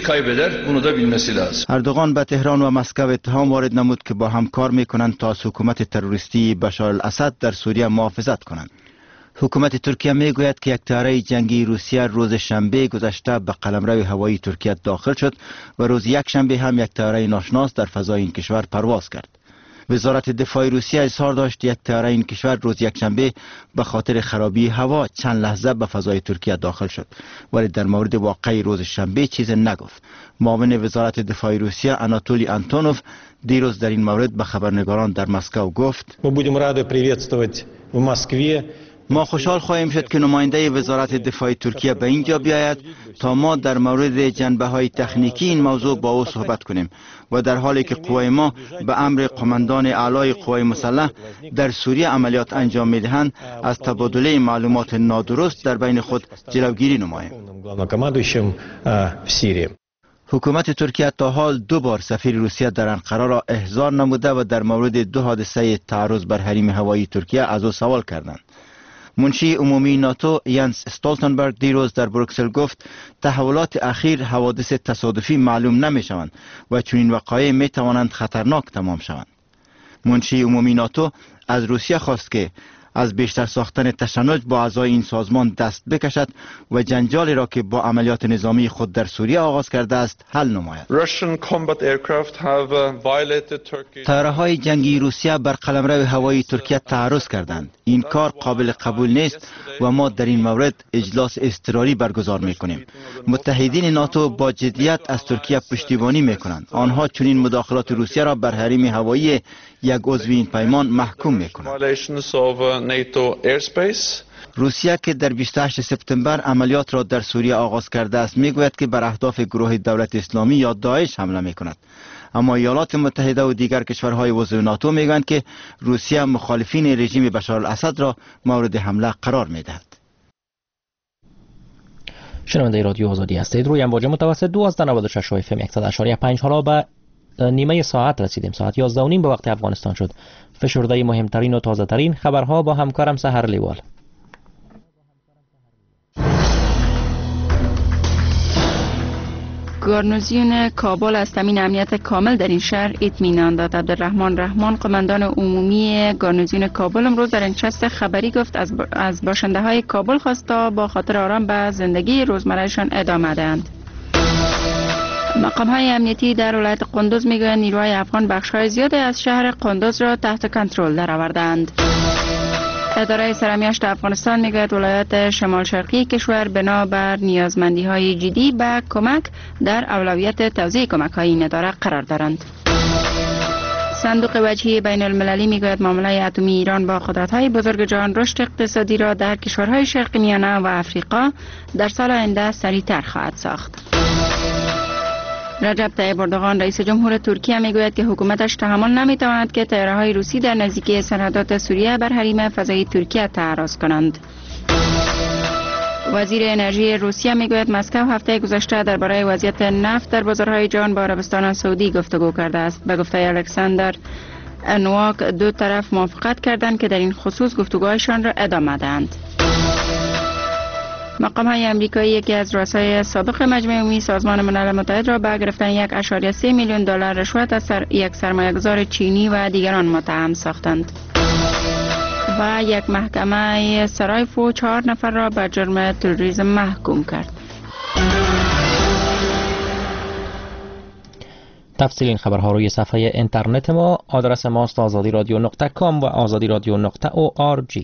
اردوغان به تهران و مسکو اتهام وارد نمود که با هم کار میکنند تا از حکومت تروریستی بشار الاسد در سوریه محافظت کنند. حکومت ترکیه میگوید که یک طیاره جنگی روسیه روز شنبه گذشته به قلمرو هوایی ترکیه داخل شد و روز یک شنبه هم یک طیاره ناشناس در فضای این کشور پرواز کرد. وزارت دفاع روسیه اظهار داشت یک طیاره این کشور روز یکشنبه به خاطر خرابی هوا چند لحظه به فضای ترکیه داخل شد، ولی در مورد واقعی روز شنبه چیز نگفت. معاون وزارت دفاع روسیه آناتولی آنتونوف دیروز در این مورد به خبرنگاران در مسکو گفت: ما خوشحال خواهیم شد که نماینده وزارت دفاع ترکیه به اینجا بیاید تا ما در مورد جنبه‌های تکنیکی این موضوع با او صحبت کنیم و در حالی که قوای ما به امر قماندان اعلای قوای مسلح در سوریه عملیات انجام می‌دهند از تبادله معلومات نادرست در بین خود جلوگیری نماییم. حکومت ترکیه تا حال 2 بار سفیر روسیه در انقره را احضار نموده و در مورد 2 حادثه تعرض بر حریم هوایی ترکیه از او سوال کردند. منشی عمومی ناتو ینس استولتنبرگ دیروز در بروکسل گفت تحولات اخیر حوادث تصادفی معلوم نمی شوند و چنین وقایع می توانند خطرناک تمام شوند. منشی عمومی ناتو از روسیه خواست که از بیشتر ساختن تشنج با اعضای این سازمان دست بکشد و جنجالی را که با عملیات نظامی خود در سوریه آغاز کرده است حل نماید. طیاره‌های جنگی روسیه بر قلمرو هوایی ترکیه تعرض کردند. این کار قابل قبول نیست و ما در این مورد اجلاس اضطراری برگزار می‌کنیم. متحدین ناتو با جدیت از ترکیه پشتیبانی می‌کنند. آنها چنین مداخلات روسیه را بر حریم هوایی یک عضو این پیمان محکوم می‌کنند. روسیه که در 28 سپتامبر عملیات را در سوریه آغاز کرده است میگوید که بر اهداف گروه دولت اسلامی یا داعش حمله میکند، اما ایالات متحده و دیگر کشورهای عضو ناتو میگویند که روسیه مخالفین رژیم بشار الاسد را مورد حمله قرار میدهد. شنونده رادیو آزادی هستید. روی امواج متوسط 1296 اف ام 100.5. حالا به نیمه ساعت رسیدیم. ساعت 11:30 به وقت افغانستان شد. فشرده مهمترین و تازه ترین خبرها با همکارم سحر لیوال. گارنیزیون کابل از تامین امنیت کامل در این شهر اطمینان داد. عبدالرحمن رحمان قماندان عمومی گارنیزیون کابل امروز در نشست خبری گفت از باشنده های کابل خواست تا با خاطر آرام به زندگی روزمرهشان ادامه دهند. مقام های امنیتی در ولایت قندوز میگویند نیروهای افغان بخش های زیادی از شهر قندوز را تحت کنترل درآوردند. اداره سرمیاشت افغانستان میگوید ولایات شمال شرقی کشور بنابر نیازمندی های جدی به کمک در اولویت توزیع کمک های این اداره قرار دارند. صندوق وجهی بین المللی میگوید معامله اتمی ایران با قدرت های بزرگ جهان رشد اقتصادی را در کشورهای شرق میانه و افریقا در سال آینده سریعتر خواهد ساخت. رجب طیب اردوغان رئیس جمهور ترکیه میگوید که حکومتش تحمل نمیتواند که طیاره‌های روسی در نزدیکی سرحدات سوریه بر حریم فضایی ترکیه تعرض کنند. وزیر انرژی روسیه میگوید مسکو هفته گذشته درباره وضعیت نفت در بازارهای جهان با عربستان سعودی گفتگو کرده است. به گفته الکساندر نواک دو طرف موافقت کردند که در این خصوص گفتگوهایشان را ادامه دهند. مقام های امریکایی یکی از رؤسای سابق مجمع عمومی سازمان ملل متحد را به گرفتن 1.3 میلیون دلار رشوت از یک سرمایه‌گذار چینی و دیگران متهم ساختند و یک محکمه سرایفو 4 نفر را به جرم تروریسم محکوم کرد. تفصیل این خبرها روی صفحه اینترنت ما. آدرس ماست azadiradio.com و azadiradio.org.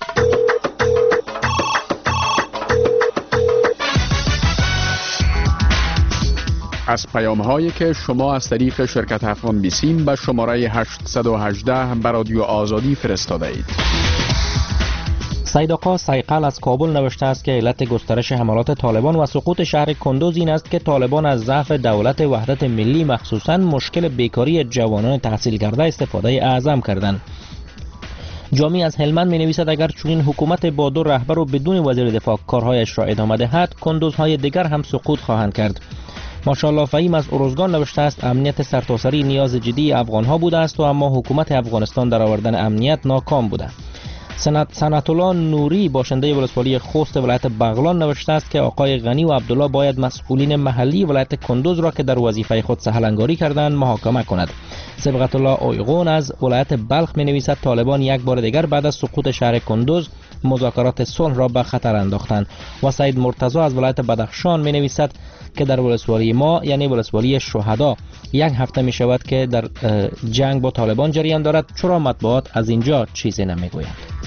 از پیام‌هایی که شما از طریق شرکت افغان بیسیم به شماره 818 به رادیو آزادی فرستاده اید. سید آقا سیقل از کابل نوشته است که علت گسترش حملات طالبان و سقوط شهر کندوز این است که طالبان از ضعف دولت وحدت ملی مخصوصاً مشکل بیکاری جوانان تحصیل کرده استفاده اعظم کردند. جامی از هلمند می نویسد اگر چنین حکومت با دو رهبر و بدون وزیر دفاع کارهایش را ادامه دهد کندوزهای دیگر هم سقوط خواهند کرد. ماشاءالله فهیم از ارزگان نوشته است امنیت سرتاسری نیاز جدی افغانها بوده است و اما حکومت افغانستان در آوردن امنیت ناکام بوده. سنت الله نوری باشنده ولسوالی خوست ولایت بغلان نوشته است که آقای غنی و عبدالله باید مسئولین محلی ولایت کندوز را که در وظیفه خود سهلنگاری کردند محاکمه کند. سبقت الله اویغون از ولایت بلخ می نویسد طالبان یک بار دیگر بعد از سقوط شهر کندوز مذاکرات صلح را به خطر انداختند. و سید مرتضی از ولایت بدخشان می نویسد که در ولسوالی ما یعنی ولسوالی شهدا 1 هفته می شود که در جنگ با طالبان جریان دارد، چرا مطبوعات از اینجا چیزی نمی گویند.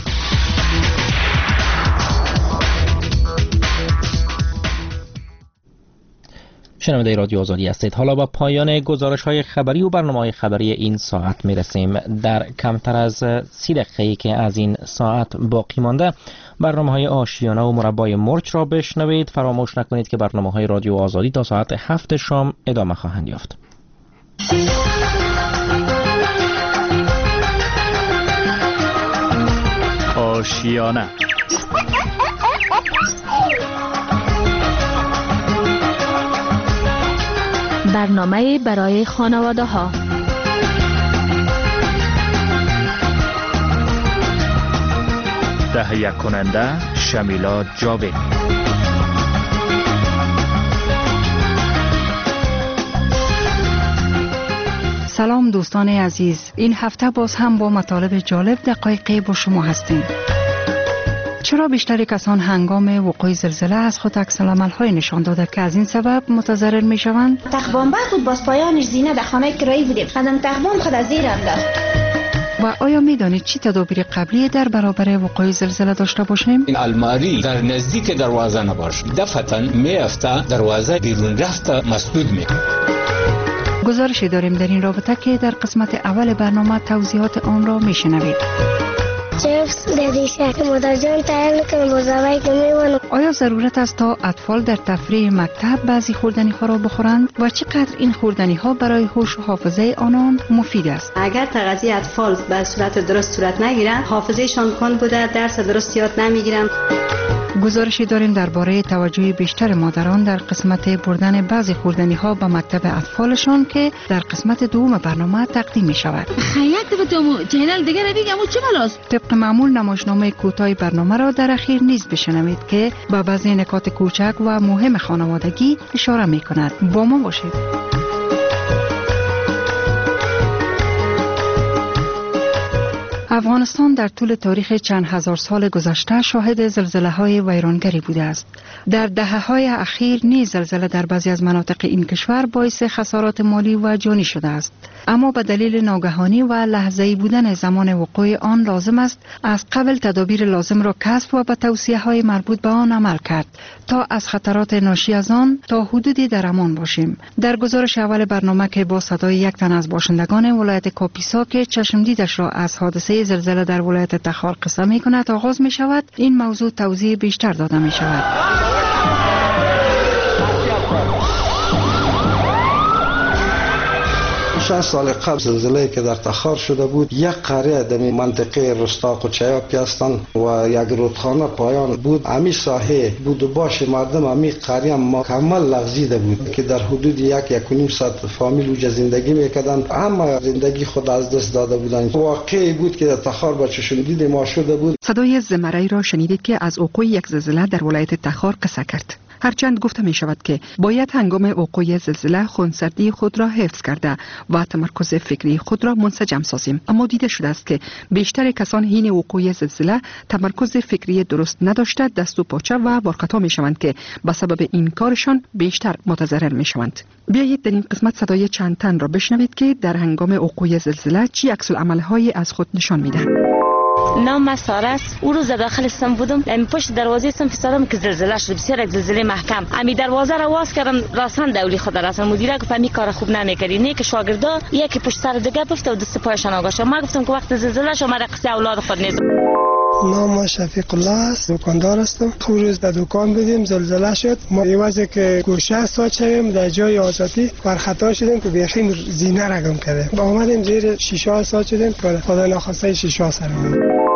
شنونده رادیو آزادی هستید. حالا با پایان گزارش های خبری و برنامه خبری این ساعت می رسیم. در کمتر از 30 دقیقه‌ای که از این ساعت باقی مانده برنامه های آشیانه و مربای مرچ را بشنوید. فراموش نکنید که برنامه های رادیو آزادی تا ساعت 7 شام ادامه خواهند یافت. آشیانه برنامه برای خانواده ها. تهیه کننده شمیلا جاوید. سلام دوستان عزیز، این هفته باز هم با مطالب جالب دقایقی با شما هستیم. چرا بیشتر کسان هنگام وقوع زلزله از خود عکس‌العمل‌های نشان داده که از این سبب متضرر می‌شوند؟ تخت بود باز پایانش زینه در خانه کرایی بودیم. خدم تخت خود از زیر انداخت. و آیا می‌دانید چی تدابیر قبلی در برابر وقوع زلزله داشته باشیم؟ این الماری در نزدیک دروازه نباشه. دفعتاً میافته دروازه بیرون رفته مسدود میکنه. گزارشی داریم در این رابطه که در قسمت اول برنامه توضیحات آن را میشنوید. آیا ضرورت است تا اطفال در تفریح مکتب بعضی خوردنی ها را بخورند و چقدر این خوردنی ها برای هوش و حافظه آنان مفید است؟ اگر تغذیه اطفال به صورت درست صورت نگیرند، حافظهشان کند بوده، درس درست یاد نمیگیرند. گزارشی داریم درباره توجه بیشتر مادران در قسمت بردن بعضی خوردنی ها به مکتب اطفالشان که در قسمت دوم برنامه تقدیم می شود. یک دفعه تو چینل دیگه رو بگم چه بلاست؟ طبق معمول نمایشنامه کوتاه برنامه را در اخیر نیز بشنوید که به بعضی نکات کوچک و مهم خانوادگی اشاره می کند. با ما باشید. افغانستان در طول تاریخ چند هزار سال گذشته شاهد زلزله‌های ویرانگری بوده است. در دهه‌های اخیر نیز زلزله در بعضی از مناطق این کشور باعث خسارات مالی و جانی شده است. اما به دلیل ناگهانی و لحظه‌ای بودن زمان وقوع آن لازم است از قبل تدابیر لازم را کسب و به توصیه‌های مربوط به آن عمل کرد تا از خطرات ناشی از آن تا حدودی در امان باشیم. در گزارش اول برنامه که با صدای یک تن از باشندگان ولایت کاپیسا که چشم دیدش را از حادثه زلزله در ولایت تخار قصه می کند آغاز می شود، این موضوع توضیح بیشتر داده می شود. 6 سال قبل زلزله که در تخار شده بود، یک قریه در منطقه رستاق و چیاپی هستند و یک رودخانه پایان بود. امی ساحه بود و باش مردم امی قریه مکمل لغزیده بود که در حدود 1.5 ساعت فامیل اوج زندگی میکردند، اما زندگی خود از دست داده بودند. واقعی بود که در تخار با چشم دید ما شده بود. صدای زمره‌ای را شنیدید که از وقوع یک زلزله در ولایت تخار قصه کرد. هرچند گفته می شود که باید هنگام وقوع زلزله خونسردی خود را حفظ کرده و تمرکز فکری خود را منسجم سازیم، اما دیده شده است که بیشتر کسان حین وقوع زلزله تمرکز فکری درست نداشته دست و پاچه و بارخطا می شوند که به سبب این کارشان بیشتر متضرر می شوند. بیایید در این قسمت صدای چند تن را بشنوید که در هنگام وقوع زلزله چی عکس العمل‌هایی از خود نشان میدهند. نام ساره است. او روز داخل سم بودم، امی پشت دروازه سم فسادم که زلزله شد، بسیار یک زلزله محکم. امی دروازه را واز کردم، راسن دولی خود راسن مدیره گفت امی کار خوب نمیکردی، نه که شاگردا یکی پشت سر دیگه بفته و دست پایشان آگاشه. ما گفتم که وقت زلزله شو مرا قصه اولاد خود نیست. نام شفیق الله است، دکاندار هستم. روز در دکان بودیم، زلزله شد. ما ایوازه که گوشه ساعت شدیم در جای آزادی برخطا شدیم که بیخیم زینه رقم کرده. با اومدیم زیر شیشه ساعت شدیم که خدا ناخواسته شیشه سرمون.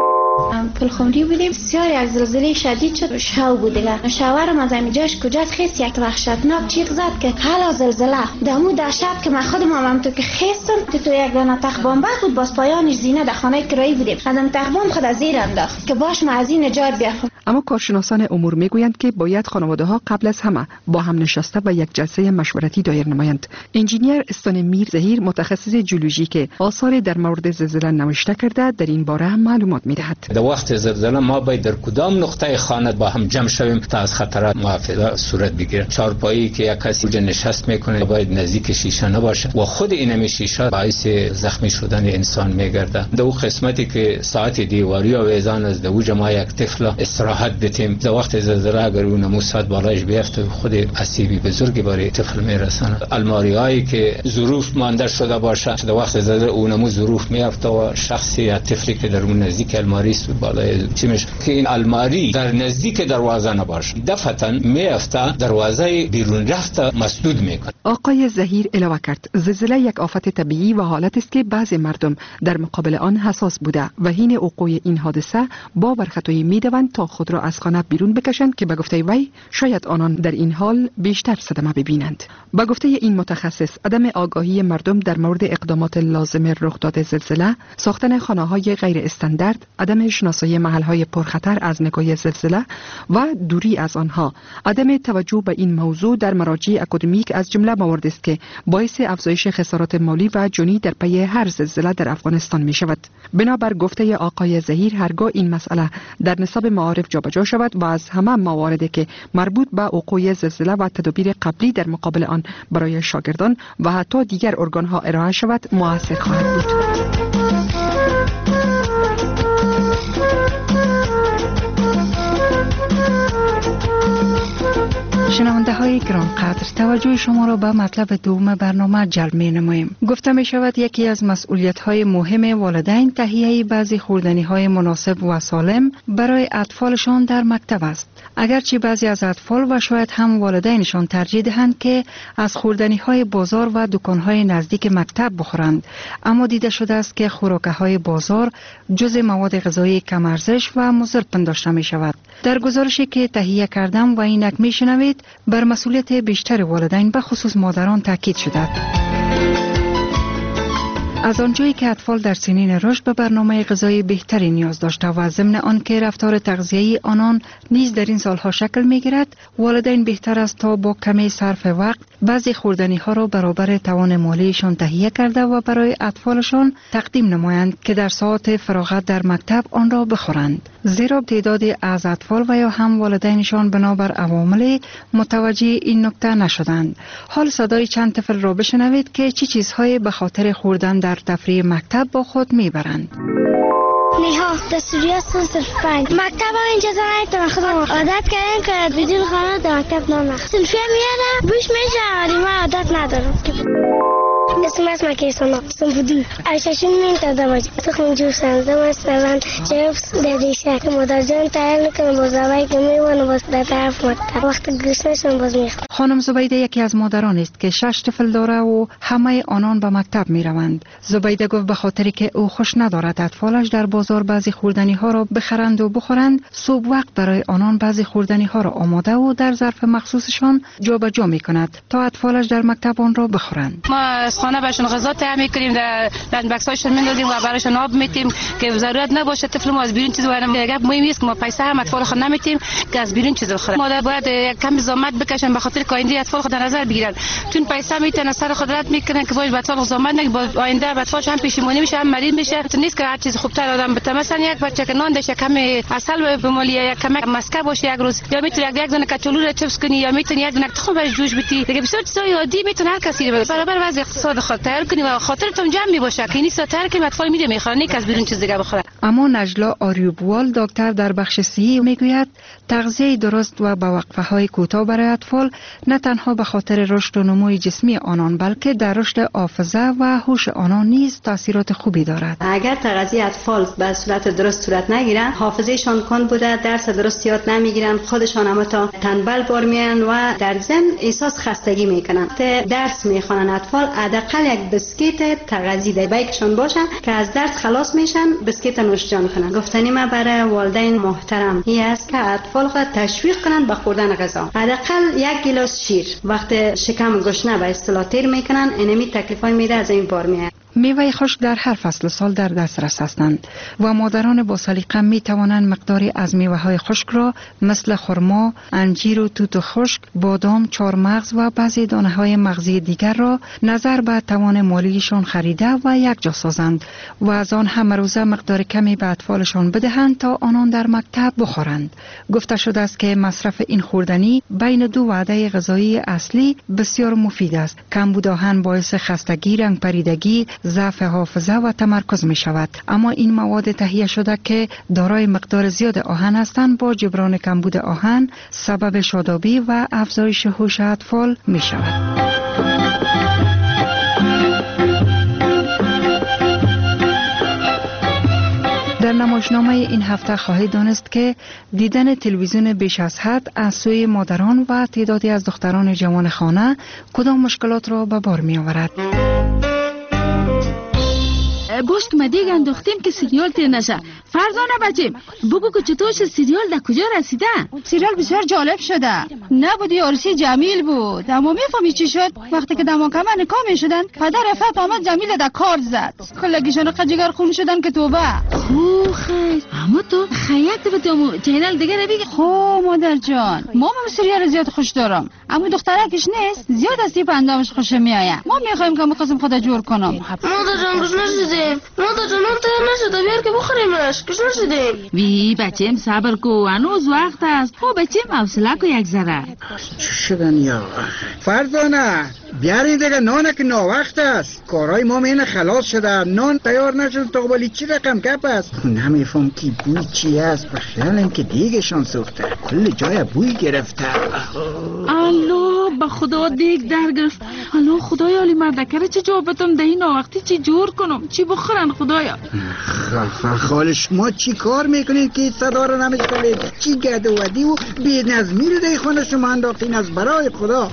پلخمری بودیم، بسیار یک زلزله شدید شد. شو بودیم، شاورم از اینجاش کجاست خیس یک وحشتناک چیخ زد که حالا زلزله. دمو دهشت که من خودم هم تو که خیستم تو یک دانه تخت بمب بود، باز پایانش زینه در خانه کرایی بودیم. خدم تخت بمب خود از زیر انداخت که باش ما از این نجات بیافم. اما کارشناسان امور میگویند که باید خانواده ها قبل از همه با هم نشسته و یک جلسه مشورتی دایر نمایند. انجینیر استانمیر زهیر متخصص جیولوژی که آثار در مورد زلزله نوشته کرده در این باره معلومات میدهد. در وقت زلزله ما باید در کدام نقطه خانه با هم جمع شویم تا از خطرات محافظت صورت بگیره. چارپایی که یک کسی اونجا نشست میکنه باید نزدیک شیشه نباشه و خود این شیشه باعث زخمی شدن انسان میگرده. در اون قسمتی که ساعت دیواری و ویزان از دوج ما یک طفل استراحت بدیم، در وقت زلزله اگر اون نمو ساعت بالایش بیفته خود اسیبی بزرگی برای طفل میرسونه. الماریایی که ظروف مانده شده باشه در وقت زلزله اون نمو ظروف میافته و شخصی یا طفلی که در اون نزدیک الماری است بالای چیمش که این الماری در نزدیک دروازه نباشه، دفعتاً میافته دروازه بیرون رفته مسدود میکنه. آقای زهیر علاوه کرد زلزله یک آفت طبیعی و حالت است که بعضی مردم در مقابل آن حساس بوده و حین وقوع این حادثه با برخطایی میدوند تا خود خود را از خانه بیرون بکشند که به گفته وی شاید آنان در این حال بیشتر صدمه ببینند. به گفته این متخصص، عدم آگاهی مردم در مورد اقدامات لازم رخ داده زلزله، ساختن خانه‌های غیر استاندارد، عدم شناسایی محل‌های پرخطر از نگاه زلزله و دوری از آنها، عدم توجه به این موضوع در مراجع اکادمیک از جمله موارد است که باعث افزایش خسارات مالی و جانی در پی هر زلزله در افغانستان می شود. بنابر گفته آقای ظهیر، هرگاه این مسئله در نصاب معارف جابجا شود و از همه مواردی که مربوط به وقوع زلزله و تدابیر قبلی در مقابل آن برای شاگردان و حتی دیگر ارگان‌ها ارائه شود، مؤثر خواهد بود. شنونده های گرانقدر، توجه شما را به مطلب دوم برنامه جلب می نماییم. گفته می شود یکی از مسئولیت های مهم والدین تهیه بعضی خوردنی های مناسب و سالم برای اطفالشان در مکتب است. اگرچه بعضی از اطفال و شاید هم والدینشان ترجیح دهند که از خوردنی های بازار و دکان های نزدیک مکتب بخورند، اما دیده شده است که خوراک های بازار جزء مواد غذایی کم ارزش و مضر پنداشته می شود. در گزارشی که تهیه کردم و اینک می شنوید، بر مسئولیت بیشتر والدین به خصوص مادران تاکید شده. از آنجایی که اطفال در سنین رشد به برنامه غذایی بهتری نیاز داشته و ضمن آن که رفتار تغذیه‌ای آنان نیز در این سالها شکل می‌گیرد، والدین بهتر است تا با کمی صرف وقت بعضی خوردنی ها را برابر توان مالیشان تهیه کرده و برای اطفالشان تقدیم نمایند که در ساعات فراغت در مکتب آن را بخورند. زیرا تعدادی از اطفال و یا هم والدینشان بنابر عوامل متوجه این نکته نشدند. حال صدای چند طفل را بشنوید که چه چیزهایی به خاطر خوردن در تفریح مکتب با خود میبرند. نیها دستوری صنف 5 مکتب اینجا زنید خودم عادت کردیم که بدون خانه در مکتب نام صنفی میارم بوش میشه ولی من عادت ندارم. اسم مکیسانا صنف 2 اششون میتونم باشه تخم جوش سنده مثلا چیپس دادیشه که مادر جان تیار میکنه با زبایی که میوانه باز در طرف مکتب وقت گوشتشون باز میخواد. خانم زبیده یکی از مادران است که 6 طفل داره و همه آنان به مکتب میروند. زبیده گفت به خاطری که او خوش ندارد اطفالش در بازار بعضی خوردنی ها را بخرند و بخورند، صبح وقت برای آنان بعضی خوردنی ها را آماده و در ظرف مخصوصشان جابجا میکند تا اطفالش در مکتب آن را بخورند. ما از خانه براشون غذا تهیه میکنیم، در لنچ باکس هاشون میندازیم و براشون آب میتیم که ضرورت نباشه طفل ما از بیرون چیز بخوره. گپ مهم است که ما پیسه هم اطفال خود نمیتیم که از بیرون چیز بخوره. مادر باید یک کم زحمت بکشن به خاطر که آینده اطفال خود در نظر بگیرن، چون پیسه میتونه سر خود رد میکنن که باید اطفال زحمت نکنه، با آینده اطفالش هم پشیمانی میشه، هم مریض میشه. تو نیست که هر چیز خوبتر آدم بده. مثلا یک بچه که نان دشه کم عسل به مالی یک کم مسکه باشه یک روز، یا میتونه یک دونه کچولو را چپس کنی، یا میتونه یک دونه تخم برش جوش بدی. دیگه بسیار چیزای عادی میتونه هر کسی بده. برابر وضع اقتصاد خود تیار کنی و خاطرتون جمع می باشه که نیست تر که اطفال میره میخورن یک از بیرون چیز دیگه بخوره. اما نجلا آریوبوال دکتر در بخش صحی میگوید تغذیه درست و با وقفه های کوتاه برای اطفال نه تنها به خاطر رشد و نموی جسمی آنان بلکه در رشد حافظه و هوش آنان نیز تاثیرات خوبی دارد. اگر تغذیه اطفال به صورت درست صورت نگیرن، حافظهشان کند بوده، درس درست یاد نمیگیرن، خودشان هم تا تنبل بار میان و در ضمن احساس خستگی میکنن. درس میخوانن اطفال حداقل یک بسکیت تغذیه بیکشون باشن که از درس خلاص میشن بسکیت نوشجان کنن. گفتنی ما برای والدین محترم این است که اطفال خود تشویق کنن به خوردن غذا. حداقل یک گیلاس شیر وقت شکم گشنه به اصطلاح تیر میکنن، اینمی تکلیفای میده از این بار میاد. میوه خشک در هر فصل سال در دسترس هستند و مادران با سلیقه می توانند مقداری از میوه های خشک را مثل خرما، انجیر و توت خشک، بادام، چهارمغز و بعضی دانه های مغزی دیگر را نظر به توان مالیشان خریده و یکجا سازند و از آن هم روزه مقدار کمی به اطفالشان بدهند تا آنان در مکتب بخورند. گفته شده است که مصرف این خوردنی بین دو وعده غذایی اصلی بسیار مفید است. کمبود آهن باعث خستگی، رنگ پریدگی، ضعف حافظه و تمرکز می شود. اما این مواد تهیه شده که دارای مقدار زیاد آهن هستند با جبران کمبود آهن سبب شادابی و افزایش هوش اطفال می شود. در نمایشنامه این هفته خواهید دانست که دیدن تلویزیون بیش از حد از سوی مادران و تعدادی از دختران جوان خانه کدام مشکلات را به بار می آورد. باش که ما دیگه انداختیم که سریال تیر نشه. فرزانه بچیم بگو که چطور سریال در کجا رسیده؟ سریال بسیار جالب شده. نبودی عروسی جمیل بود، اما میفهمی چی شد؟ وقتی که در محکمه نکاح میشدن پدر رفت آمد جمیل در کار زد، کلگیشون قجگر خون شدن که توبه. خیر اما تو خیلی تو چینل دیگه رو بگی. مادر جان ما سریال زیاد خوش دارم، اما دخترکش نیست زیاد از تیپ اندامش خوش میآید. ما میخوایم که قسم خدا جور کنم. مادر جان گوش نشدیم. مادر جان اون تیار نشده، بیار که بخوریمش. گوش نشدیم. وی بچیم صبر کو، هنوز وقت است. بچیم حوصله کو یک ذره. چی شدن یا فرزانه بیارین دیگه نانه که ناوقت است. کارهای ما مینه خلاص شده، نان تیار نشد. تقبالی چی رقم کپ است؟ نمیفهم که بوی چی است. بخیالم که دیگه شان سوخته، کل جای بوی گرفته. الله به خدا دیگ در گرفت. الله خدایا علی مردکره چه جوابتم ده این وقتی چی جور کنم، چی بخورن خدایا. خال شما چی کار میکنین که صدا رو نمیشنوید؟ چی گرد و ودی و بی نظمی رو ده خانه شما انداختین از برای خدا؟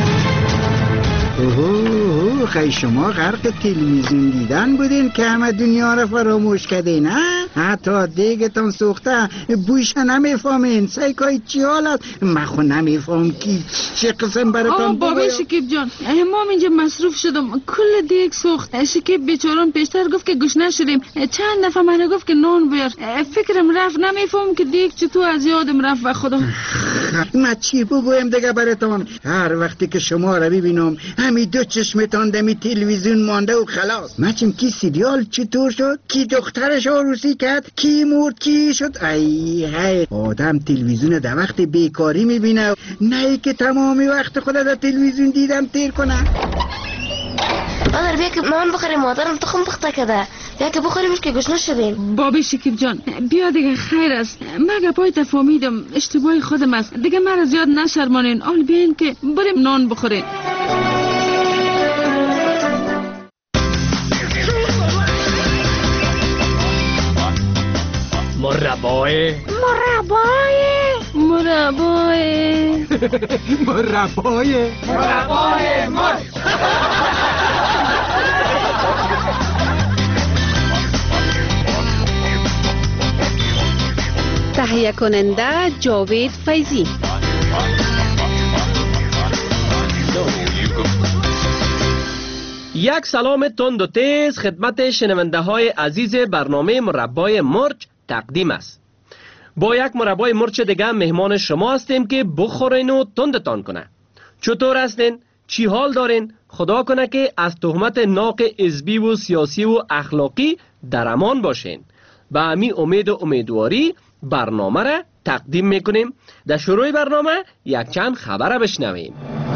خیلی شما غرق تلویزیون دیدن بودین که همه دنیا رو فراموش کردین ها؟ حتی دیگتون سوخته بویش نمیفهمین. سیکای چی حالت؟ من خود نمیفهم کی چه قسم براتون بابا شکیب جان ما اینجا مصروف شدم کل دیگ سوخت. شکیب بیچاران پیشتر گفت که گوش نشدیم، چند دفعه من گفت که نان بیار. فکرم رفت، نمیفهم که دیگ چطور از یادم رفت. و خدا من چی بگویم دیگه براتون؟ هر وقتی که شما رو ببینم همین دو چشمتان دمی تلویزیون مانده و خلاص. مچم کی سریال چطور شد، کی دخترش عروسی کرد، کی مرد، کی شد. ای آدم تلویزیون در وقت بیکاری میبینه، نه که تمامی وقت خود در تلویزیون دیدم تیر کنه. مادر بیا که نان بخوریم، مادرم تخم پخته کرده، یا که بخوریمش که گوش نشدیم. بابی شکیب جان بیا دیگه خیر است. من گپای تفاهمیدم اشتباه خودم است دیگه، مرا زیاد نشرمانین. آل بیاین که بریم نان بخوریم. مربای مرد. تهیه کننده جاوید فیضی. یک سلام تند و تیز خدمت شنونده های عزیز برنامه مربای مرچ تقدیم است. با یک مربای مرچ دیگه مهمان شما هستیم که بخورین و تندتان کنه. چطور هستین؟ چی حال دارین؟ خدا کنه که از تهمت ناق حزبی و سیاسی و اخلاقی در امان باشین. با امی امید و امیدواری برنامه را تقدیم میکنیم. در شروع برنامه یک چند خبر بشنویم.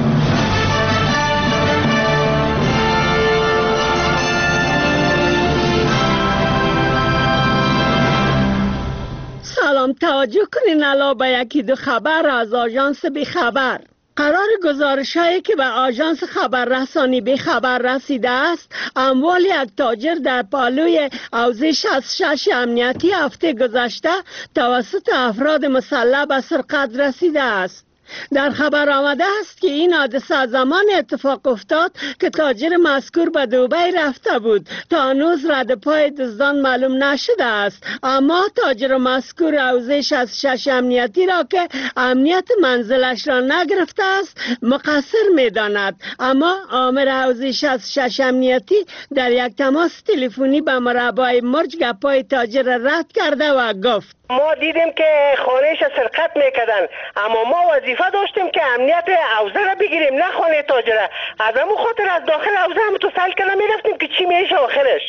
سلام، توجه کنین الا به یکی دو خبر از آژانس بی خبر. قرار گزارش‌هایی که به آژانس خبررسانی بی خبر رسیده است، اموال یک تاجر در پالوی حوزه 66 امنیتی هفته گذشته توسط افراد مسلح به سرقت رسیده است. در خبر آمده است که این حادثه زمان اتفاق افتاد که تاجر مذکور به دبی رفته بود. تا هنوز رد پای دزدان معلوم نشده است، اما تاجر مذکور حوزه 66 امنیتی را که امنیت منزلش را نگرفته است مقصر می‌داند. اما آمر حوزه 66 امنیتی در یک تماس تلفنی به مربای مرچ گپای تاجر را رد کرده و گفت: ما دیدیم که خانهش سرقت میکردن، اما ما وظیفه داشتیم که امنیت حوزه را بگیریم، نه خانه تاجره. از همون خاطر از داخل حوزه هم تو سلکه نمیرفتیم که چی میشه آخرش.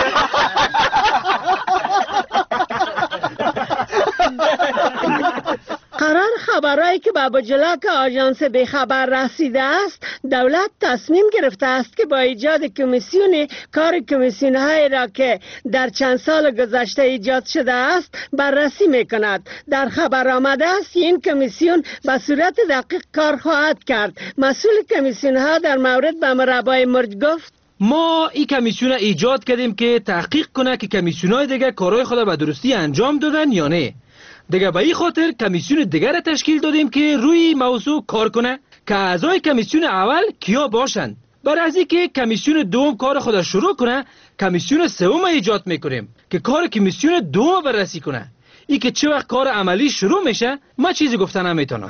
قرار خبرهایی که به بجلاک آژانس بی خبر رسیده است، دولت تصمیم گرفته است که با ایجاد کمیسیون کار کمیسیون‌های را که در چند سال گذشته ایجاد شده است بررسی میکند. در خبر آمده است این کمیسیون به صورت دقیق کار خواهد کرد. مسئول کمیسیون‌ها در مورد به مربای مرچ گفت: ما این کمیسیون ایجاد کردیم که تحقیق کنه که کمیسیون‌های دیگه کارهای خود به درستی انجام دادن یا نه. دیگه به این خاطر کمیسیون دیگر را تشکیل دادیم که روی موضوع کار کنه که اعضای کمیسیون اول کیا باشند. برای از اینکه کمیسیون دوم کار خود شروع کنه، کمیسیون سوم ایجاد میکنیم که کار کمیسیون دوم بررسی کنه. این که چه وقت کار عملی شروع میشه ما چیزی گفتن نمیتونم.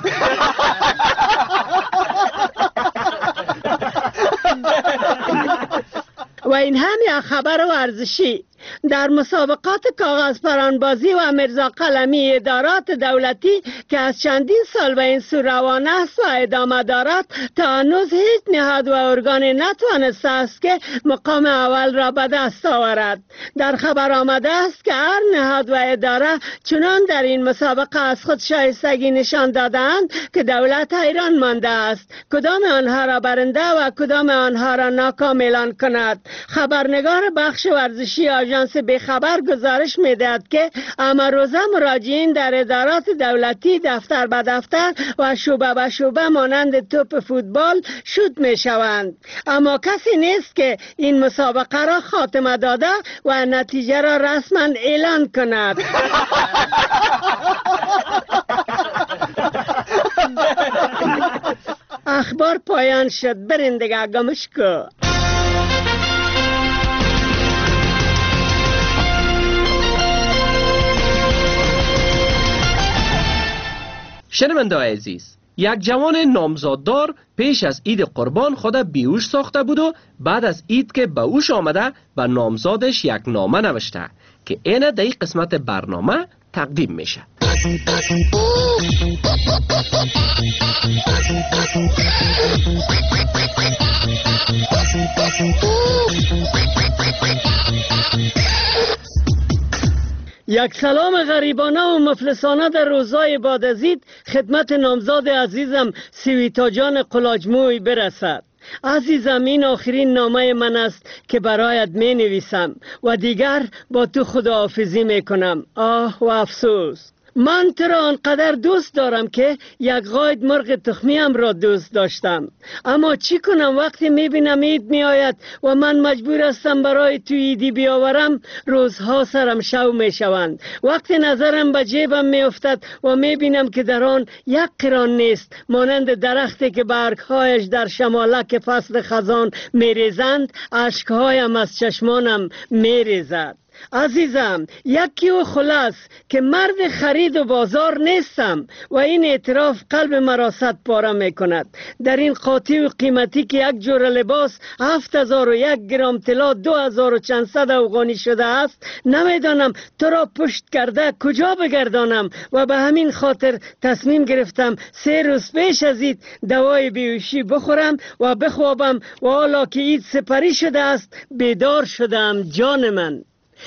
و این همه خبر ورزشی. در مسابقات کاغذ پرانبازی و مرزا قلمی ادارات دولتی که از چندین سال به این سو روانه است و ادامه دارد، تا هنوز هیچ نهاد و ارگان نتوانسته است که مقام اول را به دست آورد. در خبر آمده است که هر نهاد و اداره چنان در این مسابقه از خود شایستگی نشان دادند که دولت حیران مانده است کدام آنها را برنده و کدام آنها را ناکام اعلان کند. خبرنگار بخش ورزشی آژانس بخبر گزارش میدهد که امروزه مراجعین در ادارات دولتی دفتر به دفتر و شعبه به شعبه مانند توپ فوتبال شوت میشوند، اما کسی نیست که این مسابقه را خاتمه داده و نتیجه را رسما اعلان کند. اخبار پایان شد، برین دیگه گمش کو. شنونده عزیز، یک جوان نامزاددار پیش از عید قربان خود بیهوش ساخته بود و بعد از عید که به هوش آمده به نامزادش یک نامه نوشته که اینه در این قسمت برنامه تقدیم میشه. یک سلام غریبانه و مفلسانه در روزای بعد از عید خدمت نامزاد عزیزم سویتا جان قلاجموی برسد. عزیزم، این آخرین نامه من است که برایت می نویسم و دیگر با تو خداحافظی می کنم. آه و افسوس، من تو را آنقدر دوست دارم که یک قاید مرغ تخمیم را دوست داشتم، اما چی کنم وقتی میبینم عید میآید و من مجبور هستم برای تو عیدی بیاورم، روزها سرم شو میشوند. وقتی نظرم به جیبم میافتد و میبینم که در آن یک قران نیست، مانند درختی که برگهایش در شمالک فصل خزان میریزند، اشکهایم از چشمانم میریزد. عزیزم، یکی و خلاص که مرد خرید و بازار نیستم و این اعتراف قلب مرا صد پاره می کند. در این قاطی و قیمتی که یک جور لباس 7001 گرم طلا 2500 افغانی شده است، نمیدانم تو را پشت کرده کجا بگردانم و به همین خاطر تصمیم گرفتم 3 روز پیش از عید دوای بیهوشی بخورم و بخوابم و حالا که عید سپری شده است بیدار شدم. جان من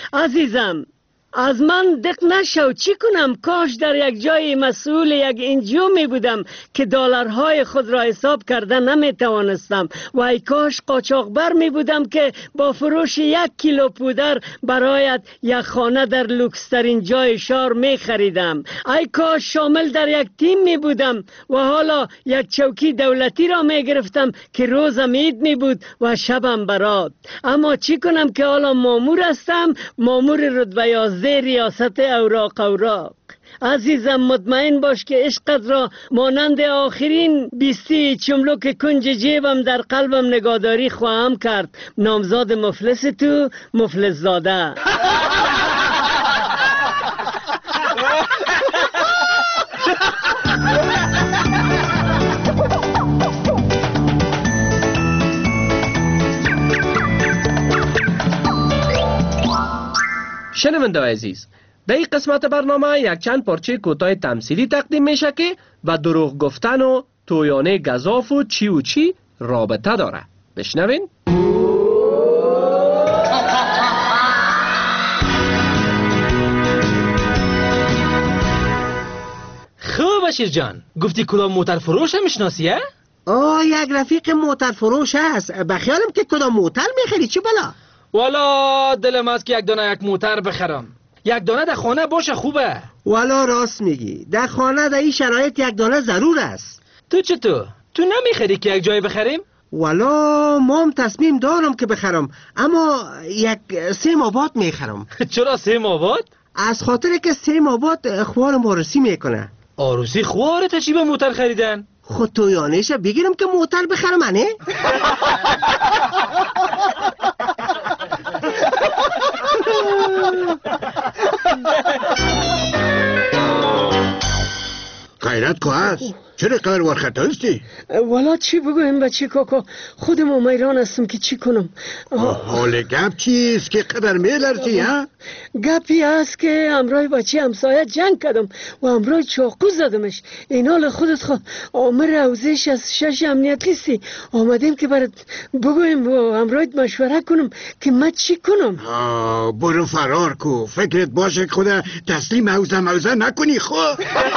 عزیزم، از من دق نشو، چی کنم؟ کاش در یک جای مسئول یک انجیو می بودم که دلارهای خود را حساب کرده نمی توانستم، و ای کاش قاچاقبر می بودم که با فروش 1 کیلو پودر برایت یک خانه در لوکسترین جای شهر می خریدم. ای کاش شامل در یک تیم می بودم و حالا یک چوکی دولتی را می گرفتم که روزم عید می بود و شبم برات. اما چی کنم که حالا مامور هستم، مامور رتبه 11 ریاست اوراق. عزیزم، مطمئن باش که عشقت را مانند آخرین 20 چملک کنج جیبم در قلبم نگهداری خواهم کرد. نامزاد مفلس تو، مفلس زاده. شنونده عزیز، در این قسمت برنامه یک چند پارچه کوتاه تمثیلی تقدیم میشه که با دروغ گفتن و تویانه گزاف و چی رابطه داره. بشنوین. خوب بشیر جان، گفتی کدام موتر فروش هم میشناسیه؟ یک رفیق موتر فروش هست، بخیالم که کدام موتر میخری. چی بلا؟ والا دلم است که یک موتر بخرم. یک دانه در خانه باشه خوبه. والا راست میگی، در خانه در این شرایط یک دانه ضرور است. تو چطور؟ تو نمیخری که یک جای بخریم؟ والا ما هم تصمیم دارم که بخرم، اما یک 3 آباد میخرم. چرا 3 آباد؟ از خاطر که 3 آباد خوارم آروسی میکنه. آروسی خواره تا چی به موتر خریدن؟ خود تویانش بگیرم که موتر بخرم منه. غیرت که هست؟ چرا قدر ورخطا هستی؟ والا چی بگویم بچه کاکا، خودم میران هستم که چی کنم. حال گپ چیست که قدر میلرزی ها؟ گپی هست که امرای بچه همسایه جنگ کردم و امرای چاقو زدمش. این حال خودت خود آمر روزش از 6 امنیتی سی آمدیم که برات بگویم و امرایت مشوره کنم که من چی کنم. برو فرار کو، فکرت باشه که خدا تسلیم موزه نکنی. خب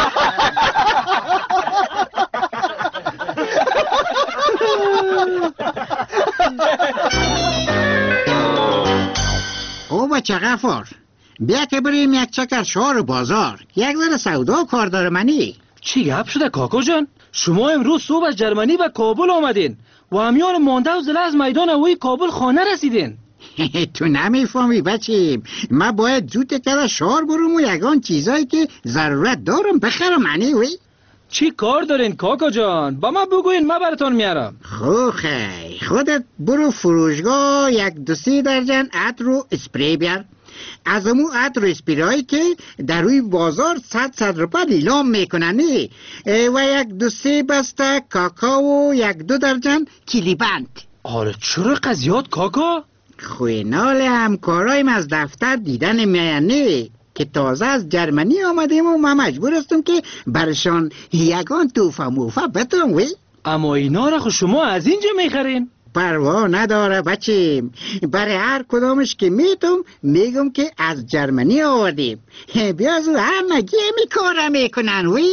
او بچه غفار، بیا که بریم یک چکر شهر بازار، یک ذره سودا کار داره منی. چی گپ شده کاکا جان؟ شما امروز صبح از جرمنی به کابل آمدین و همیان مانده و زله از میدان هوایی کابل خانه رسیدین. تو نمیفهمی بچیم، من باید زود تر شهر برم و یگان چیزایی که ضرورت دارم بخرم منی. وی چی کار دارین کاکا جان؟ با من بگوین، من براتون میارم. خی خودت برو فروشگاه یک 2-3 درجن عطر و اسپری بیار. از امو عطر و اسپری که در روی بازار 100 روپا لیلام میکننی و یک 2-3 بسته کاکاو و یک 2 درجن کلیبند. آره چرا قضیات کاکا؟ خوینال همکارایم از دفتر دیدن میانی که تازه از جرمنی آمدیم و من مجبور هستم که برشان یگان توفه موفه بتونم. وی اما اینا را خود شما از اینجا میخرین؟ پروا نداره بچیم، برای هر کدامش که میگم که از جرمنی آوردیم. بیازو همگی کاره میکنن. وی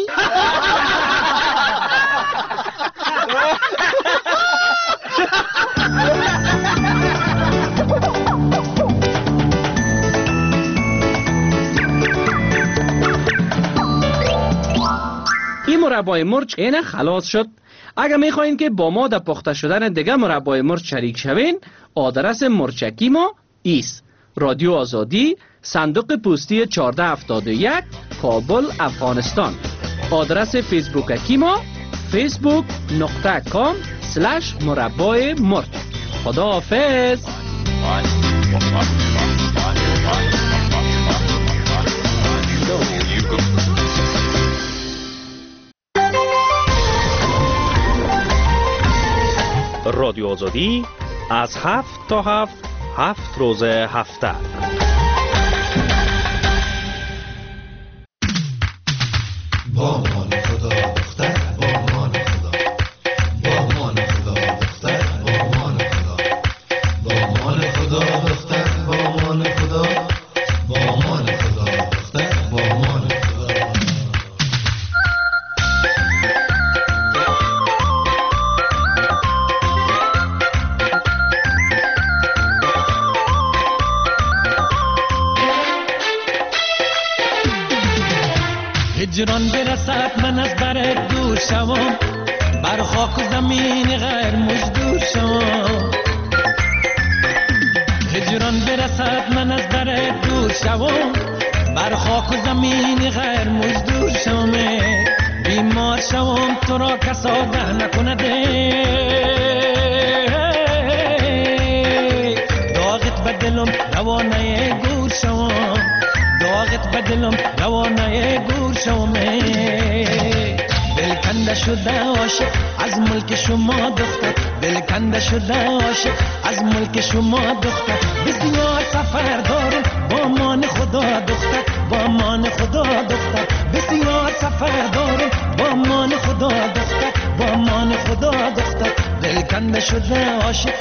این مربای مرچ اینه خلاص شد. اگر میخواین که با ما در پخته شدن دیگه مربای مرچ شریک شوین، آدرس مرچکی ما ایست: رادیو آزادی، صندوق پستی 1471، کابل، افغانستان. آدرس فیسبوککی ما facebook.com/مربای مرچ. خدا حافظ. رادیو آزادی از 7 تا 7 روز هفته. هجران برسد من از بر دور شوم، بر خاک و زمین غیر مجدور شوم. هجران برسد من از بر دور شوم، بر خاک و زمین غیر مجدور شوم. بیمار شوم تو را کس آگه نکنده، داغت به دلم روانه گور شوم، داغت به دلم روانه گور شوم. دل کنده شده عاشق از ملک شما دختر، دل کنده شده عاشق از ملک شما دختر. بسیار سفر دارم با مان خدا دختر، با مان خدا دختر. بسیار سفر دارم با مان خدا دختر، با مان خدا دختر. دل کنده شده عاشق.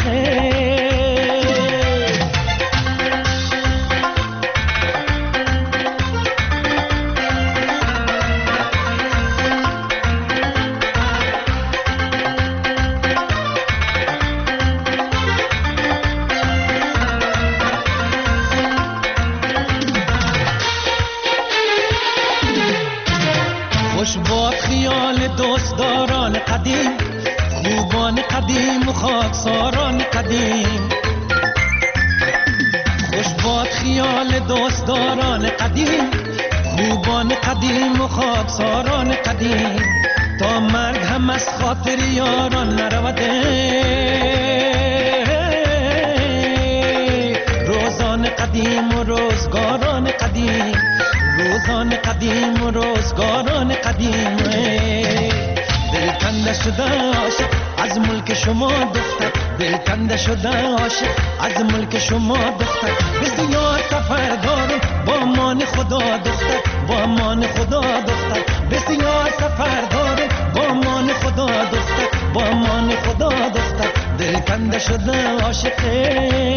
دوستداران قدیم، خوبان قدیم و خاکساران قدیم. خوش باد خیال دوستداران قدیم، خوبان قدیم و خاکساران قدیم. تا مرگ هم از خاطر یاران نرود. روزان قدیم و روزگاران قدیم، روزان قدیم و روزگاران قدیم. دل کنده شده عاشق از ملک شما دختر، دل کنده شده عاشق از ملک شما دختر. بسیار سفر دارم با مان خدا دختر، با مان خدا دختر. بسیار سفر دارم با مان خدا دختر، با مان خدا دختر. دل کنده شده عاشق